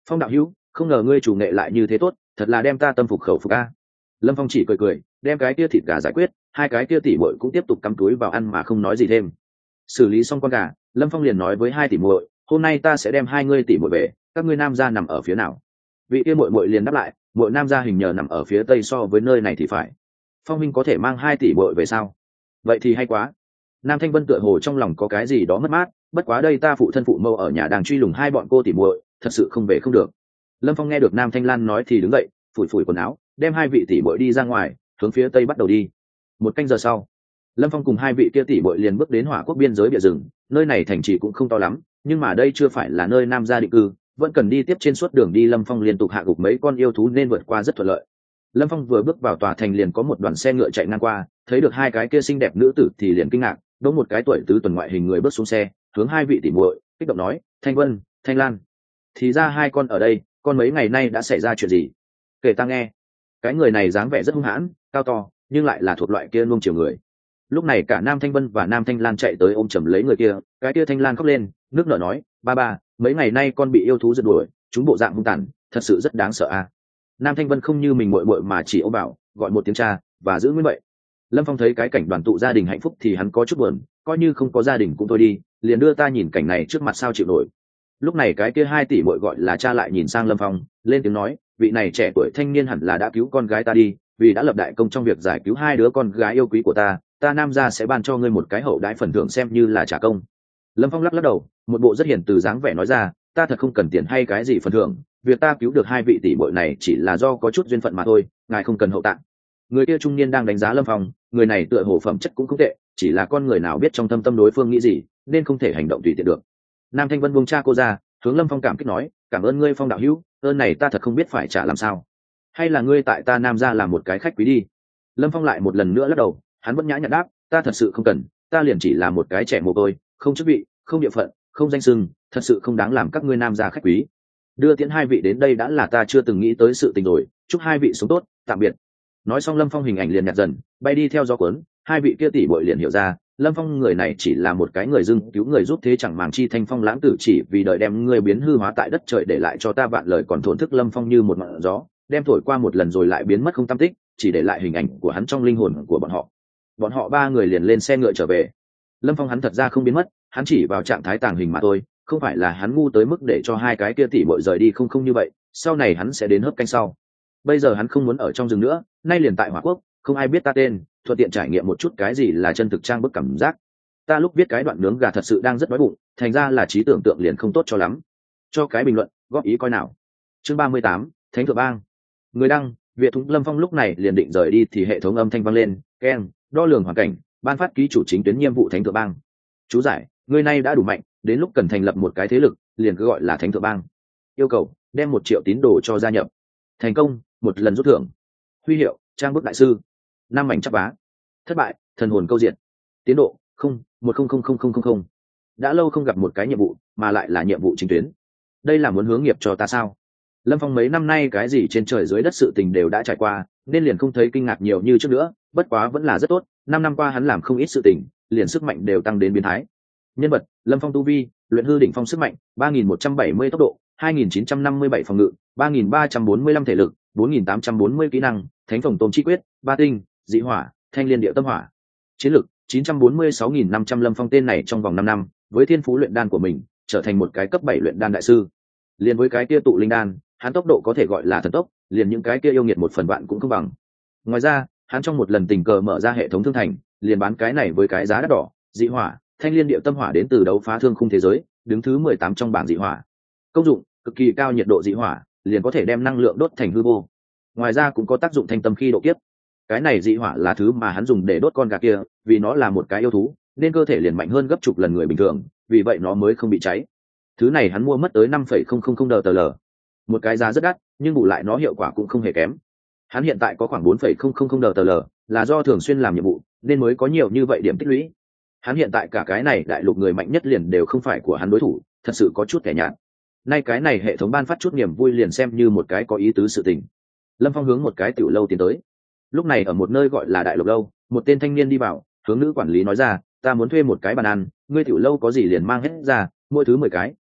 Phong đạo hữu, không ngờ ngươi chủ nghệ lại như thế tốt, thật là đem ta tâm phục khẩu phục a. Lâm Phong chỉ cười cười, đem cái kia thịt gà giải quyết, hai cái kia tỉ muội cũng tiếp tục cắm túi vào ăn mà không nói gì thêm. Xử lý xong con gà, Lâm Phong liền nói với hai tỉ muội, hôm nay ta sẽ đem hai ngươi tỉ muội về, các ngươi nam gia nằm ở phía nào? Vị kia muội muội liền đáp lại, muội nam gia hình nhờ nằm ở phía tây so với nơi này thì phải. Phong minh có thể mang hai tỷ muội về sao? Vậy thì hay quá. Nam Thanh Vân tựa hồ trong lòng có cái gì đó mất mát, bất quá đây ta phụ thân phụ mâu ở nhà đang truy lùng hai bọn cô tỉ muội, thật sự không về không được. Lâm Phong nghe được Nam Thanh Lan nói thì đứng dậy, phủi phủi quần áo, đem hai vị tỷ muội đi ra ngoài, hướng phía tây bắt đầu đi. Một canh giờ sau, Lâm Phong cùng hai vị kia tỷ muội liền bước đến Hỏa Quốc biên giới bìa rừng, nơi này thành trì cũng không to lắm, nhưng mà đây chưa phải là nơi nam gia định cư, vẫn cần đi tiếp trên suốt đường đi. Lâm Phong liên tục hạ gục mấy con yêu thú nên vượt qua rất thuận lợi. Lâm Phong vừa bước vào tòa thành liền có một đoàn xe ngựa chạy ngang qua, thấy được hai cái kia xinh đẹp nữ tử thì liền kinh ngạc, đống một cái tuổi tứ tuần ngoại hình người bước xuống xe, hướng hai vị tỷ muội kích động nói, Thanh Vân, Thanh Lan, thì ra hai con ở đây, con mấy ngày nay đã xảy ra chuyện gì? Kể ta nghe. Cái người này dáng vẻ rất hung hãn, cao to, nhưng lại là thuộc loại kia nuông chiều người. Lúc này cả Nam Thanh Vân và Nam Thanh Lan chạy tới ôm chầm lấy người kia, cái kia Thanh Lan khóc lên, nước nở nói, ba ba, mấy ngày nay con bị yêu thú giật đuổi, chúng bộ dạng hung tàn, thật sự rất đáng sợ a. Nam Thanh Vân không như mình muội muội mà chỉ ôm bảo, gọi một tiếng cha và giữ nguyên vậy. Lâm Phong thấy cái cảnh đoàn tụ gia đình hạnh phúc thì hắn có chút buồn, coi như không có gia đình cũng thôi đi, liền đưa ta nhìn cảnh này trước mặt sao chịu nổi. Lúc này cái kia hai tỷ muội gọi là cha lại nhìn sang Lâm Phong, lên tiếng nói, vị này trẻ tuổi thanh niên hẳn là đã cứu con gái ta đi, vì đã lập đại công trong việc giải cứu hai đứa con gái yêu quý của ta Nam gia sẽ ban cho ngươi một cái hậu đãi phần thưởng xem như là trả công. Lâm Phong lắc lắc đầu, một bộ rất hiền từ dáng vẻ nói ra, ta thật không cần tiền hay cái gì phần thưởng, việc ta cứu được hai vị tỷ muội này chỉ là do có chút duyên phận mà thôi, ngài không cần hậu tạng. Người kia trung niên đang đánh giá Lâm Phong, người này tựa hồ phẩm chất cũng không tệ, chỉ là con người nào biết trong tâm đối phương nghĩ gì, nên không thể hành động tùy tiện được. Nam Thanh Vân buông cha cô ra, hướng Lâm Phong cảm kích nói, cảm ơn ngươi Phong đạo hữu, ơn này ta thật không biết phải trả làm sao. Hay là ngươi tại ta Nam gia làm một cái khách quý đi. Lâm Phong lại một lần nữa lắc đầu, hắn vẫn nhã nhặn đáp, ta thật sự không cần, ta liền chỉ là một cái trẻ mồ côi, không chức vị, không địa phận, không danh xưng, thật sự không đáng làm các ngươi Nam gia khách quý. Đưa tiễn hai vị đến đây đã là ta chưa từng nghĩ tới sự tình rồi, chúc hai vị sống tốt, tạm biệt. Nói xong Lâm Phong hình ảnh liền nhạt dần, bay đi theo gió cuốn, hai vị kia tỷ muội liền hiểu ra, Lâm Phong người này chỉ là một cái người dưng cứu người giúp thế chẳng màng chi thanh phong lãng tử, chỉ vì đợi đem ngươi biến hư hóa tại đất trời để lại cho ta vạn lời còn thổn thức. Lâm Phong như một ngọn gió, đem thổi qua một lần rồi lại biến mất không tăm tích, chỉ để lại hình ảnh của hắn trong linh hồn của bọn họ. Bọn họ ba người liền lên xe ngựa trở về. Lâm Phong hắn thật ra không biến mất, hắn chỉ vào trạng thái tàng hình mà thôi, không phải là hắn ngu tới mức để cho hai cái kia tỷ muội rời đi, không như vậy, sau này hắn sẽ đến hấp canh sau. Bây giờ hắn không muốn ở trong rừng nữa, nay liền tại Hỏa Quốc, không ai biết ta tên, thuận tiện trải nghiệm một chút cái gì là chân thực trang bức cảm giác. Ta lúc viết cái đoạn nướng gà thật sự đang rất đói bụng, thành ra là trí tưởng tượng liền không tốt cho lắm. Cho cái bình luận, góp ý coi nào. Chương 38, Thánh Thượng Bang. Người đăng, Việt Thúng. Lâm Phong lúc này liền định rời đi thì hệ thống âm thanh vang lên, keng, đo lường hoàn cảnh, ban phát ký chủ chính tuyến nhiệm vụ Thánh Thượng Bang. Chú giải, người này đã đủ mạnh, đến lúc cần thành lập một cái thế lực, liền cứ gọi là Thánh Thượng Bang. Yêu cầu, đem 1 triệu tín đồ cho gia nhập. Thành công, 1 lần rút thưởng. Huy hiệu, trang bức đại sư. 5 mảnh chắp vá. Thất bại, thần hồn câu diện. Tiến độ, 1000000. Đã lâu không gặp một cái nhiệm vụ, mà lại là nhiệm vụ chính tuyến. Đây là muốn hướng nghiệp cho ta sao? Lâm Phong mấy năm nay cái gì trên trời dưới đất sự tình đều đã trải qua, nên liền không thấy kinh ngạc nhiều như trước nữa, bất quá vẫn là rất tốt, 5 năm qua hắn làm không ít sự tình, liền sức mạnh đều tăng đến biến thái. Nhân vật, Lâm Phong tu vi, luyện hư đỉnh phong sức mạnh, 3170 tốc độ, 2957 phòng ngự, 3345 thể lực, 4840 kỹ năng, Thánh Phồng Tôm Chi Quyết, Ba Tinh, Dị Hỏa, Thanh Liên Điệu Tâm Hỏa. Chiến lực, 946.500. Lâm Phong tên này trong vòng 5 năm, với thiên phú luyện đan của mình, trở thành một cái cấp 7 luyện đan đại sư. Liền với cái kia tụ linh đan, hắn tốc độ có thể gọi là thần tốc, liền những cái kia yêu nghiệt 1 phần vạn cũng không bằng. Ngoài ra, hắn trong một lần tình cờ mở ra hệ thống thương thành, liền bán cái này với cái giá đắt đỏ, Dị Hỏa, Thanh Liên Điệu Tâm Hỏa đến từ đấu phá thương khung thế giới, đứng thứ 18 trong bảng dị hỏa. Công dụng, cực kỳ cao nhiệt độ dị hỏa, liền có thể đem năng lượng đốt thành hư vô. Ngoài ra cũng có tác dụng thanh tâm khi độ kiếp. Cái này dị hỏa là thứ mà hắn dùng để đốt con gà kia, vì nó là một cái yêu thú, nên cơ thể liền mạnh hơn gấp chục lần người bình thường, vì vậy nó mới không bị cháy. Thứ này hắn mua mất tới 5,000 DTL. Một cái giá rất đắt, nhưng bù lại nó hiệu quả cũng không hề kém. Hắn hiện tại có khoảng 4,000 DTL, là do thường xuyên làm nhiệm vụ, nên mới có nhiều như vậy điểm tích lũy. Hắn hiện tại cả cái này đại lục người mạnh nhất liền đều không phải của hắn đối thủ, thật sự có chút kẻ nhạt. Nay cái này hệ thống ban phát chút niềm vui liền xem như một cái có ý tứ sự tình. Lâm Phong hướng một cái tiểu lâu tiến tới. Lúc này ở một nơi gọi là Đại Lộc lâu, một tên thanh niên đi vào, hướng nữ quản lý nói ra, ta muốn thuê một cái bàn ăn, ngươi tiểu lâu có gì liền mang hết ra, mỗi thứ 10 cái.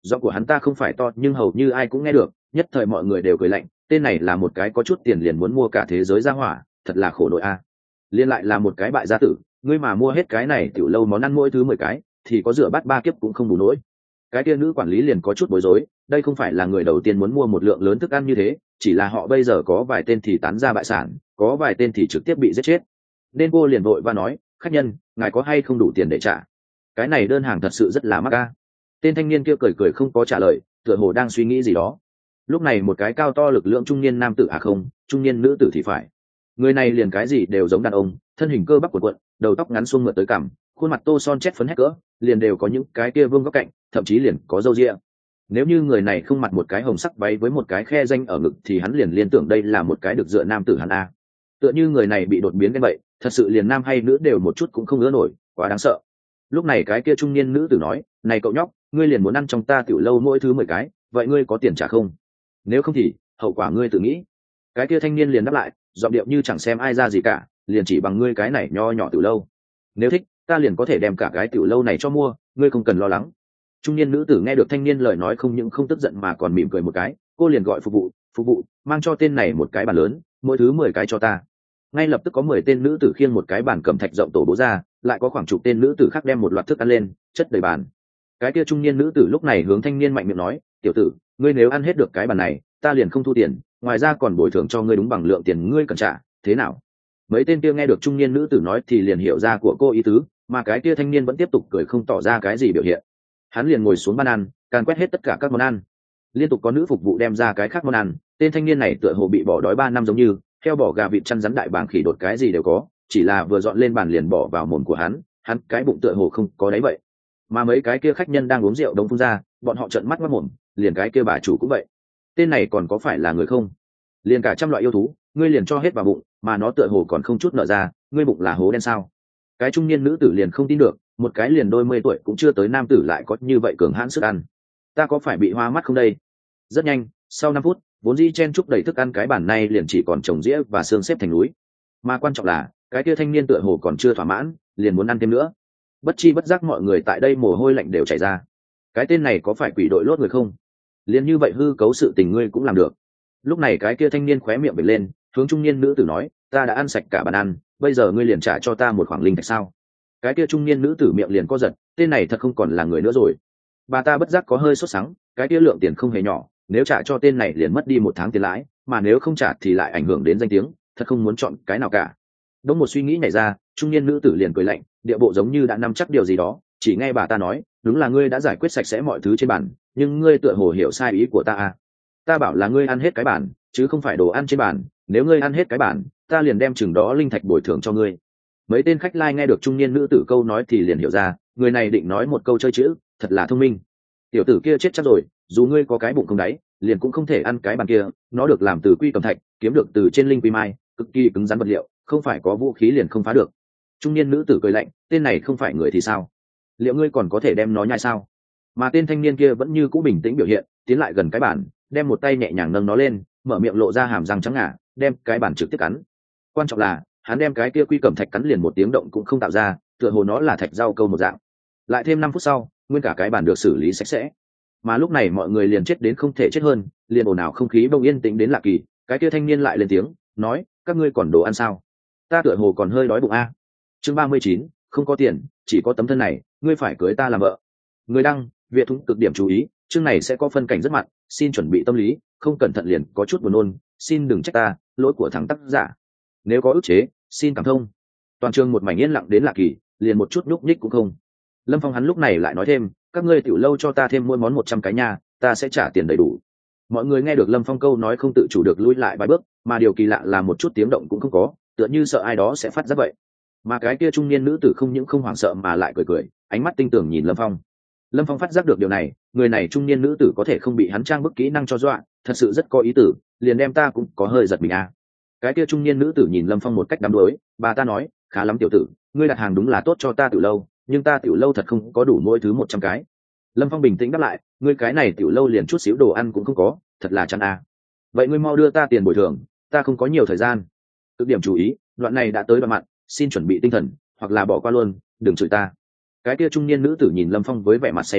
giọng của hắn ta không phải to nhưng hầu như ai cũng nghe được, nhất thời mọi người đều cười lạnh, tên này là một cái có chút tiền liền muốn mua cả thế giới ra hỏa, thật là khổ nội a. Liên lại là một cái bại gia tử, ngươi mà mua hết cái này tiểu lâu món ăn mỗi thứ 10 cái thì có rửa bát 3 kiếp cũng không đủ nổi. Cái kia nữ quản lý liền có chút bối rối, đây không phải là người đầu tiên muốn mua một lượng lớn thức ăn như thế, chỉ là họ bây giờ có vài tên thì tán ra bại sản, có vài tên thì trực tiếp bị giết chết. Nên cô liền vội và nói, khách nhân, ngài có hay không đủ tiền để trả? Cái này đơn hàng thật sự rất là mắc a. Tên thanh niên kia cười cười không có trả lời, tựa hồ đang suy nghĩ gì đó. Lúc này một cái cao to lực lượng trung niên nam tử không, trung niên nữ tử thì phải. Người này liền cái gì đều giống đàn ông, thân hình cơ bắp cuộn cuộn, đầu tóc ngắn xuông mượt tới cằm, khuôn mặt tô son chét phấn hét cỡ, liền đều có những cái kia vương góc cạnh, thậm chí liền có râu ria. Nếu như người này không mặc một cái hồng sắc váy với một cái khe danh ở ngực thì hắn liền liên tưởng đây là một cái được dựa nam tử hắn a. Tựa như người này bị đột biến cái vậy, thật sự liền nam hay nữ đều một chút cũng không ngỡ nổi, quá đáng sợ. Lúc này cái kia trung niên nữ tử nói, này cậu nhóc, ngươi liền muốn ăn trong ta tiểu lâu mỗi thứ 10 cái, vậy ngươi có tiền trả không? Nếu không thì hậu quả ngươi tự nghĩ. Cái kia thanh niên liền đáp lại, giọng điệu như chẳng xem ai ra gì cả, liền chỉ bằng ngươi cái này nho nhỏ tiểu lâu. Nếu thích, ta liền có thể đem cả cái tiểu lâu này cho mua, ngươi không cần lo lắng. Trung niên nữ tử nghe được thanh niên lời nói không những không tức giận mà còn mỉm cười một cái, cô liền gọi phục vụ, mang cho tên này một cái bàn lớn, mỗi thứ 10 cái cho ta. Ngay lập tức có 10 tên nữ tử khiêng một cái bàn cẩm thạch rộng tổ bố ra, lại có khoảng chục tên nữ tử khác đem một loạt thức ăn lên, chất đầy bàn. Cái kia trung niên nữ tử lúc này hướng thanh niên mạnh miệng nói, tiểu tử, ngươi nếu ăn hết được cái bàn này, ta liền không thu tiền, ngoài ra còn bồi thường cho ngươi đúng bằng lượng tiền ngươi cần trả, thế nào? Mấy tên kia nghe được trung niên nữ tử nói thì liền hiểu ra của cô ý tứ, mà cái kia thanh niên vẫn tiếp tục cười không tỏ ra cái gì biểu hiện. Hắn liền ngồi xuống bàn ăn, càn quét hết tất cả các món ăn. Liên tục có nữ phục vụ đem ra cái khác món ăn, tên thanh niên này tựa hồ bị bỏ đói 3 năm giống như, heo bò gà vịt chăn rắn đại bàng khỉ đột cái gì đều có, chỉ là vừa dọn lên bàn liền bỏ vào mồm của hắn cái bụng tựa hồ không có đấy vậy. Mà mấy cái kia khách nhân đang uống rượu đông phun ra, bọn họ trợn mắt mắt mồm, liền cái kia bà chủ cũng vậy. Tên này còn có phải là người không? Liền cả trăm loại yêu thú, ngươi liền cho hết vào bụng, mà nó tựa hồ còn không chút nợ ra, ngươi bụng là hố đen sao? Cái trung niên nữ tử liền không tin được, một cái liền đôi 10 tuổi cũng chưa tới nam tử lại có như vậy cường hãn sức ăn. Ta có phải bị hoa mắt không đây? Rất nhanh, sau 5 phút, vốn dĩ chen chúc đầy thức ăn cái bàn này liền chỉ còn trồng dĩa và xương xếp thành núi. Mà quan trọng là, cái kia thanh niên tựa hồ còn chưa thỏa mãn, liền muốn ăn thêm nữa. Bất chi bất giác mọi người tại đây mồ hôi lạnh đều chảy ra. Cái tên này có phải quỷ đội lốt người không? Liền như vậy hư cấu sự tình ngươi cũng làm được. Lúc này cái kia thanh niên khóe miệng bật lên, hướng trung niên nữ tử nói, ta đã ăn sạch cả bàn ăn, bây giờ ngươi liền trả cho ta một khoản linh thạch sao? Cái kia trung niên nữ tử miệng liền co giật, tên này thật không còn là người nữa rồi. Bà ta bất giác có hơi sốt sắng, cái kia lượng tiền không hề nhỏ, nếu trả cho tên này liền mất đi 1 tháng tiền lãi, mà nếu không trả thì lại ảnh hưởng đến danh tiếng, thật không muốn chọn cái nào cả. Đống một suy nghĩ nhảy ra, trung niên nữ tử liền cười lạnh, địa bộ giống như đã nắm chắc điều gì đó, chỉ nghe bà ta nói, đúng là ngươi đã giải quyết sạch sẽ mọi thứ trên bàn, nhưng ngươi tựa hồ hiểu sai ý của ta à? Ta bảo là ngươi ăn hết cái bàn, chứ không phải đồ ăn trên bàn, nếu ngươi ăn hết cái bàn, ta liền đem chừng đó linh thạch bồi thường cho ngươi. Mấy tên khách lai nghe được trung niên nữ tử câu nói thì liền hiểu ra, người này định nói một câu chơi chữ, thật là thông minh. Tiểu tử kia chết chắc rồi, dù ngươi có cái bụng không đáy, liền cũng không thể ăn cái bàn kia, nó được làm từ quy cầm thạch, kiếm được từ trên linh quy mai, cực kỳ cứng rắn vật liệu, không phải có vũ khí liền không phá được. Trung niên nữ tử cười lạnh, tên này không phải người thì sao? Liệu ngươi còn có thể đem nó nhai sao? Mà tên thanh niên kia vẫn như cũ bình tĩnh biểu hiện, tiến lại gần cái bàn, đem một tay nhẹ nhàng nâng nó lên, mở miệng lộ ra hàm răng trắng ngà, đem cái bàn trực tiếp cắn. Quan trọng là, hắn đem cái kia quy cẩm thạch cắn liền một tiếng động cũng không tạo ra, tựa hồ nó là thạch rau câu một dạng. Lại thêm 5 phút sau, nguyên cả cái bàn được xử lý sạch sẽ. Mà lúc này mọi người liền chết đến không thể chết hơn, liền ồn ào không khí bỗng yên tĩnh đến lạ kỳ. Cái kia thanh niên lại lên tiếng, nói, các ngươi còn đồ ăn sao? Ta tựa hồ còn hơi đói bụng a. Chương 39, không có tiền, chỉ có tấm thân này, ngươi phải cưới ta làm vợ. Người đăng, Việt thúng cực điểm chú ý, chương này sẽ có phân cảnh rất mặn, xin chuẩn bị tâm lý, không cẩn thận liền có chút buồn nôn, xin đừng trách ta, lỗi của thằng tác giả. Nếu có ức chế, xin cảm thông. Toàn trường một mảnh yên lặng đến lạ kỳ, liền một chút nhúc nhích cũng không. Lâm Phong hắn lúc này lại nói thêm, các ngươi tiểu lâu cho ta thêm mỗi món 100 cái nha, ta sẽ trả tiền đầy đủ. Mọi người nghe được Lâm Phong câu nói không tự chủ được lùi lại vài bước, mà điều kỳ lạ là một chút tiếng động cũng không có, tựa như sợ ai đó sẽ phát ra vậy. Mà cái kia trung niên nữ tử không những không hoảng sợ mà lại cười cười, ánh mắt tinh tường nhìn Lâm Phong. Lâm Phong phát giác được điều này, người này trung niên nữ tử có thể không bị hắn trang bức kỹ năng cho dọa, thật sự rất có ý tử, liền đem ta cũng có hơi giật mình à. Cái kia trung niên nữ tử nhìn Lâm Phong một cách đắm đuối, bà ta nói, khá lắm tiểu tử, ngươi đặt hàng đúng là tốt cho ta tiểu lâu, nhưng ta tiểu lâu thật không có đủ mỗi thứ 100 cái. Lâm Phong bình tĩnh đáp lại, ngươi cái này tiểu lâu liền chút xíu đồ ăn cũng không có, thật là chán à. Vậy ngươi mau đưa ta tiền bồi thường, ta không có nhiều thời gian. Cực điểm chú ý, đoạn này đã tới đoạn mặn, xin chuẩn bị tinh thần, hoặc là bỏ qua luôn, đừng chửi ta. Cái kia trung niên nữ tử nhìn Lâm Phong với vẻ mặt say đắm,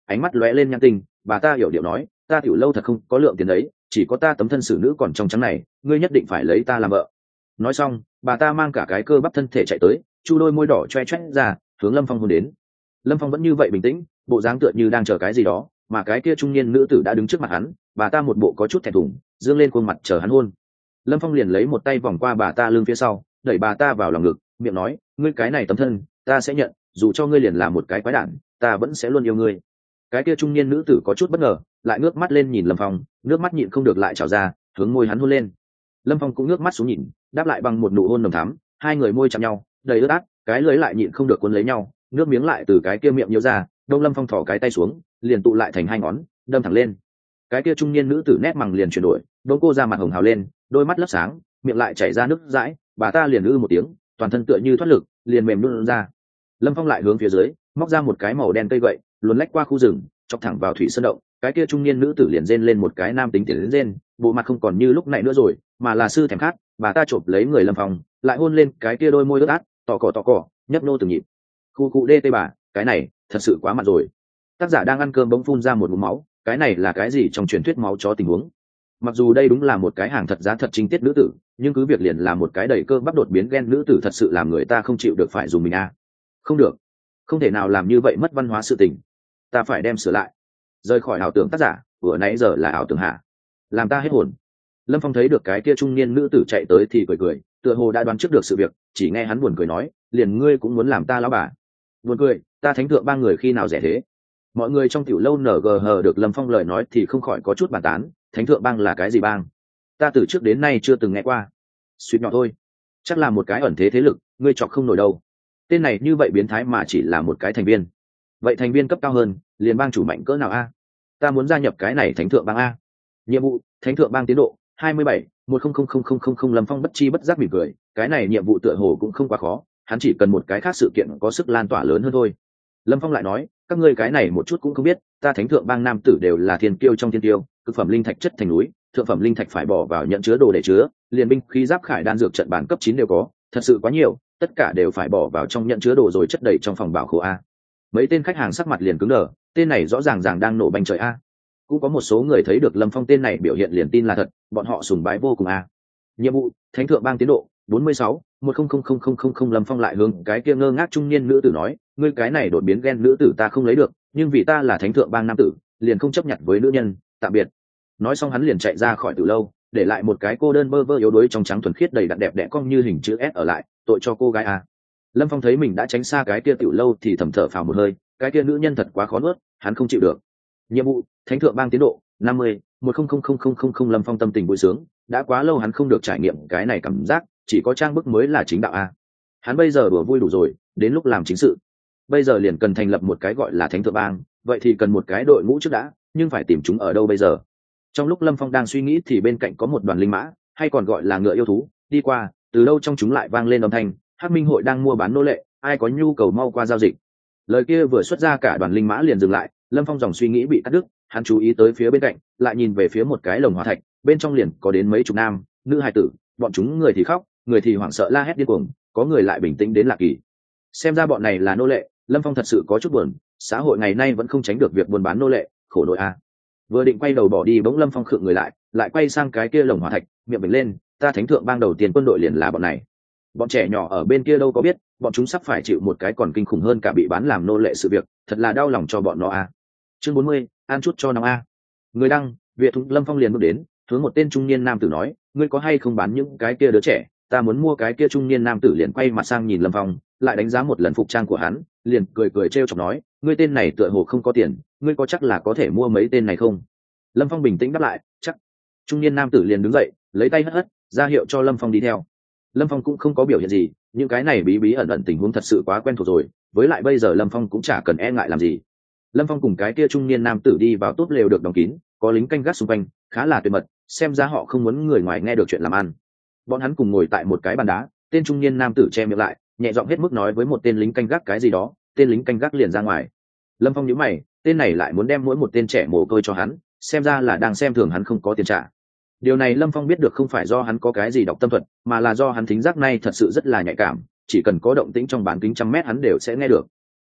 ánh mắt lóe lên nhãn tinh. Bà ta hiểu điệu nói, ta tiểu lâu thật không có lượng tiền đấy, chỉ có ta tấm thân xử nữ còn trong trắng này, ngươi nhất định phải lấy ta làm vợ. Nói xong bà ta mang cả cái cơ bắp thân thể chạy tới, chu đôi môi đỏ choe choét ra hướng Lâm Phong hôn đến. Lâm Phong vẫn như vậy bình tĩnh, bộ dáng tựa như đang chờ cái gì đó, mà cái kia trung niên nữ tử đã đứng trước mặt hắn, bà ta một bộ có chút thẹn thùng, dương lên khuôn mặt chờ hắn hôn. Lâm Phong liền lấy một tay vòng qua bà ta lưng phía sau, đẩy bà ta vào lòng ngực, miệng nói, ngươi cái này tấm thân ta sẽ nhận, dù cho ngươi liền là một cái quái đản, ta vẫn sẽ luôn yêu ngươi. Cái kia trung niên nữ tử có chút bất ngờ, lại ngước mắt lên nhìn Lâm Phong, nước mắt nhịn không được lại trào ra hướng môi hắn hôn lên. Lâm Phong cũng ngước mắt xuống nhìn, đáp lại bằng một nụ hôn nồng thắm, hai người môi chạm nhau đầy ướt át, cái lưỡi lại nhịn không được cuốn lấy nhau, nước miếng lại từ cái kia miệng nhô ra. Đông Lâm Phong thò cái tay xuống, liền tụ lại thành hai ngón, đâm thẳng lên. Cái kia trung niên nữ tử nét mằng liền chuyển đổi, đôi cô ra mặt hồng hào lên, đôi mắt lấp sáng, miệng lại chảy ra nước dãi, bà ta liền ư một tiếng, toàn thân tựa như thoát lực, liền mềm luôn ra. Lâm Phong lại hướng phía dưới móc ra một cái màu đen cây gậy, luồn lách qua khu rừng, chọc thẳng vào thủy sơn động. Cái kia trung niên nữ tử liền rên lên một cái nam tính tiến đến rên, bộ mặt không còn như lúc nãy nữa rồi, mà là sư thèm khát. Bà ta chộp lấy người Lâm Phong, lại hôn lên cái kia đôi môi ướt át, tỏ cỏ nhấp nô từng nhịp. Khu cụ đê tê bà, cái này thật sự quá mặt rồi. Tác giả đang ăn cơm bỗng phun ra một ngụm máu, cái này là cái gì trong truyền thuyết máu chó tình huống? Mặc dù đây đúng là một cái hàng thật giá thật chính tiết nữ tử, nhưng cứ việc liền là một cái đầy cơ bắp đột biến ghen nữ tử thật sự làm người ta không chịu được phải dùng mình a. Không được, không thể nào làm như vậy, mất văn hóa sự tình. Ta phải đem sửa lại. Rời khỏi ảo tưởng tác giả, vừa nãy giờ là ảo tưởng hạ, làm ta hết hồn. Lâm Phong thấy được cái kia trung niên nữ tử chạy tới thì cười cười, tựa hồ đã đoán trước được sự việc, chỉ nghe hắn buồn cười nói, liền ngươi cũng muốn làm ta lão bà? Buồn cười, ta thánh thượng ba người khi nào rẻ thế? Mọi người trong tiểu lâu nở gờ hờ được Lâm Phong lời nói thì không khỏi có chút bàn tán, thánh thượng bang là cái gì bang? Ta từ trước đến nay chưa từng nghe qua. Suýt nhỏ thôi, chắc là một cái ẩn thế thế lực, ngươi chọc không nổi đâu. Tên này như vậy biến thái mà chỉ là một cái thành viên. Vậy thành viên cấp cao hơn, liền bang chủ mạnh cỡ nào a? Ta muốn gia nhập cái này thánh thượng bang a. Nhiệm vụ, thánh thượng bang tiến độ 27 100000. Lâm Phong bất chi bất giác mỉm cười, cái này nhiệm vụ tựa hồ cũng không quá khó, hắn chỉ cần một cái khác sự kiện có sức lan tỏa lớn hơn thôi. Lâm Phong lại nói, các ngươi cái này một chút cũng không biết, ta thánh thượng bang nam tử đều là thiên kiêu trong thiên kiêu, cực phẩm linh thạch chất thành núi, thượng phẩm linh thạch phải bỏ vào nhận chứa đồ để chứa, liền binh khí giáp khải đan dược trận bản cấp 9 đều có, thật sự quá nhiều, tất cả đều phải bỏ vào trong nhận chứa đồ rồi chất đầy trong phòng bảo khố a. Mấy tên khách hàng sắc mặt liền cứng đờ, tên này rõ ràng đang nổ banh trời a. Cũng có một số người thấy được Lâm Phong tên này biểu hiện liền tin là thật, bọn họ sùng bái vô cùng a. Nhiệm vụ, thánh thượng bang tiến độ 46 100000. Lâm Phong lại hướng cái kia ngơ ngác trung niên nữ tử nói, ngươi cái này đột biến ghen nữ tử ta không lấy được, nhưng vì ta là thánh thượng bang nam tử, liền không chấp nhận với nữ nhân, tạm biệt. Nói xong hắn liền chạy ra khỏi tử lâu, để lại một cái cô đơn bơ vơ yếu đuối trong trắng thuần khiết đầy đặn đẹp đẽ cong như hình chữ S ở lại, tội cho cô gái a. Lâm Phong thấy mình đã tránh xa cái kia tiểu lâu thì thầm thở phào một hơi, cái kia nữ nhân thật quá khó nuốt, hắn không chịu được. Nhiệm vụ, thánh thượng bang tiến độ 50 100000. Lâm Phong tâm tình vui sướng, đã quá lâu hắn không được trải nghiệm cái này cảm giác, chỉ có trang bức mới là chính đạo a. Hắn bây giờ đùa vui đủ rồi, đến lúc làm chính sự. Bây giờ liền cần thành lập một cái gọi là thánh thượng bang, vậy thì cần một cái đội ngũ trước đã, nhưng phải tìm chúng ở đâu bây giờ? Trong lúc Lâm Phong đang suy nghĩ thì bên cạnh có một đoàn linh mã, hay còn gọi là ngựa yêu thú, đi qua, từ đâu trong chúng lại vang lên âm thanh, Hắc Minh hội đang mua bán nô lệ, ai có nhu cầu mau qua giao dịch. Lời kia vừa xuất ra cả đoàn linh mã liền dừng lại, Lâm Phong dòng suy nghĩ bị cắt đứt, hắn chú ý tới phía bên cạnh, lại nhìn về phía một cái lồng hỏa thạch, bên trong liền có đến mấy chục nam, nữ hài tử, bọn chúng người thì khóc, người thì hoảng sợ la hét điên cuồng, có người lại bình tĩnh đến lạ kỳ. Xem ra bọn này là nô lệ, Lâm Phong thật sự có chút buồn, xã hội ngày nay vẫn không tránh được việc buôn bán nô lệ, khổ nỗi a. Vừa định quay đầu bỏ đi bỗng Lâm Phong khựng người lại quay sang cái kia lồng hỏa thạch, miệng bình lên, ta thánh thượng bang đầu tiên quân đội liền là bọn này. Bọn trẻ nhỏ ở bên kia đâu có biết, bọn chúng sắp phải chịu một cái còn kinh khủng hơn cả bị bán làm nô lệ sự việc, thật là đau lòng cho bọn nó a. Chương 40, ăn chút cho nó a. Người đăng, Việt Thục. Lâm Phong liền bước đến, hướng một tên trung niên nam tử nói, ngươi có hay không bán những cái kia đứa trẻ, ta muốn mua. Cái kia trung niên nam tử liền quay mặt sang nhìn Lâm Phong, lại đánh giá một lần phục trang của hắn, liền cười trêu chọc nói, ngươi tên này tựa hồ không có tiền, ngươi có chắc là có thể mua mấy tên này không? Lâm Phong bình tĩnh đáp lại, chắc. Trung niên nam tử liền đứng dậy, lấy tay hất ra hiệu cho Lâm Phong đi theo. Lâm Phong cũng không có biểu hiện gì, những cái này bí bí ẩn ẩn tình huống thật sự quá quen thuộc rồi, với lại bây giờ Lâm Phong cũng chả cần e ngại làm gì. Lâm Phong cùng cái kia trung niên nam tử đi vào tốt lều được đóng kín, có lính canh gác xung quanh, khá là tuyệt mật, xem ra họ không muốn người ngoài nghe được chuyện làm ăn. Bọn hắn cùng ngồi tại một cái bàn đá, tên trung niên nam tử che miệng lại, nhẹ giọng hết mức nói với một tên lính canh gác cái gì đó, tên lính canh gác liền ra ngoài. Lâm Phong nhíu mày, tên này lại muốn đem mỗi một tên trẻ mồ côi cho hắn, xem ra là đang xem thường hắn không có tiền trả. Điều này Lâm Phong biết được không phải do hắn có cái gì đọc tâm thuật, mà là do hắn thính giác nay thật sự rất là nhạy cảm, chỉ cần có động tĩnh trong bán kính trăm mét hắn đều sẽ nghe được.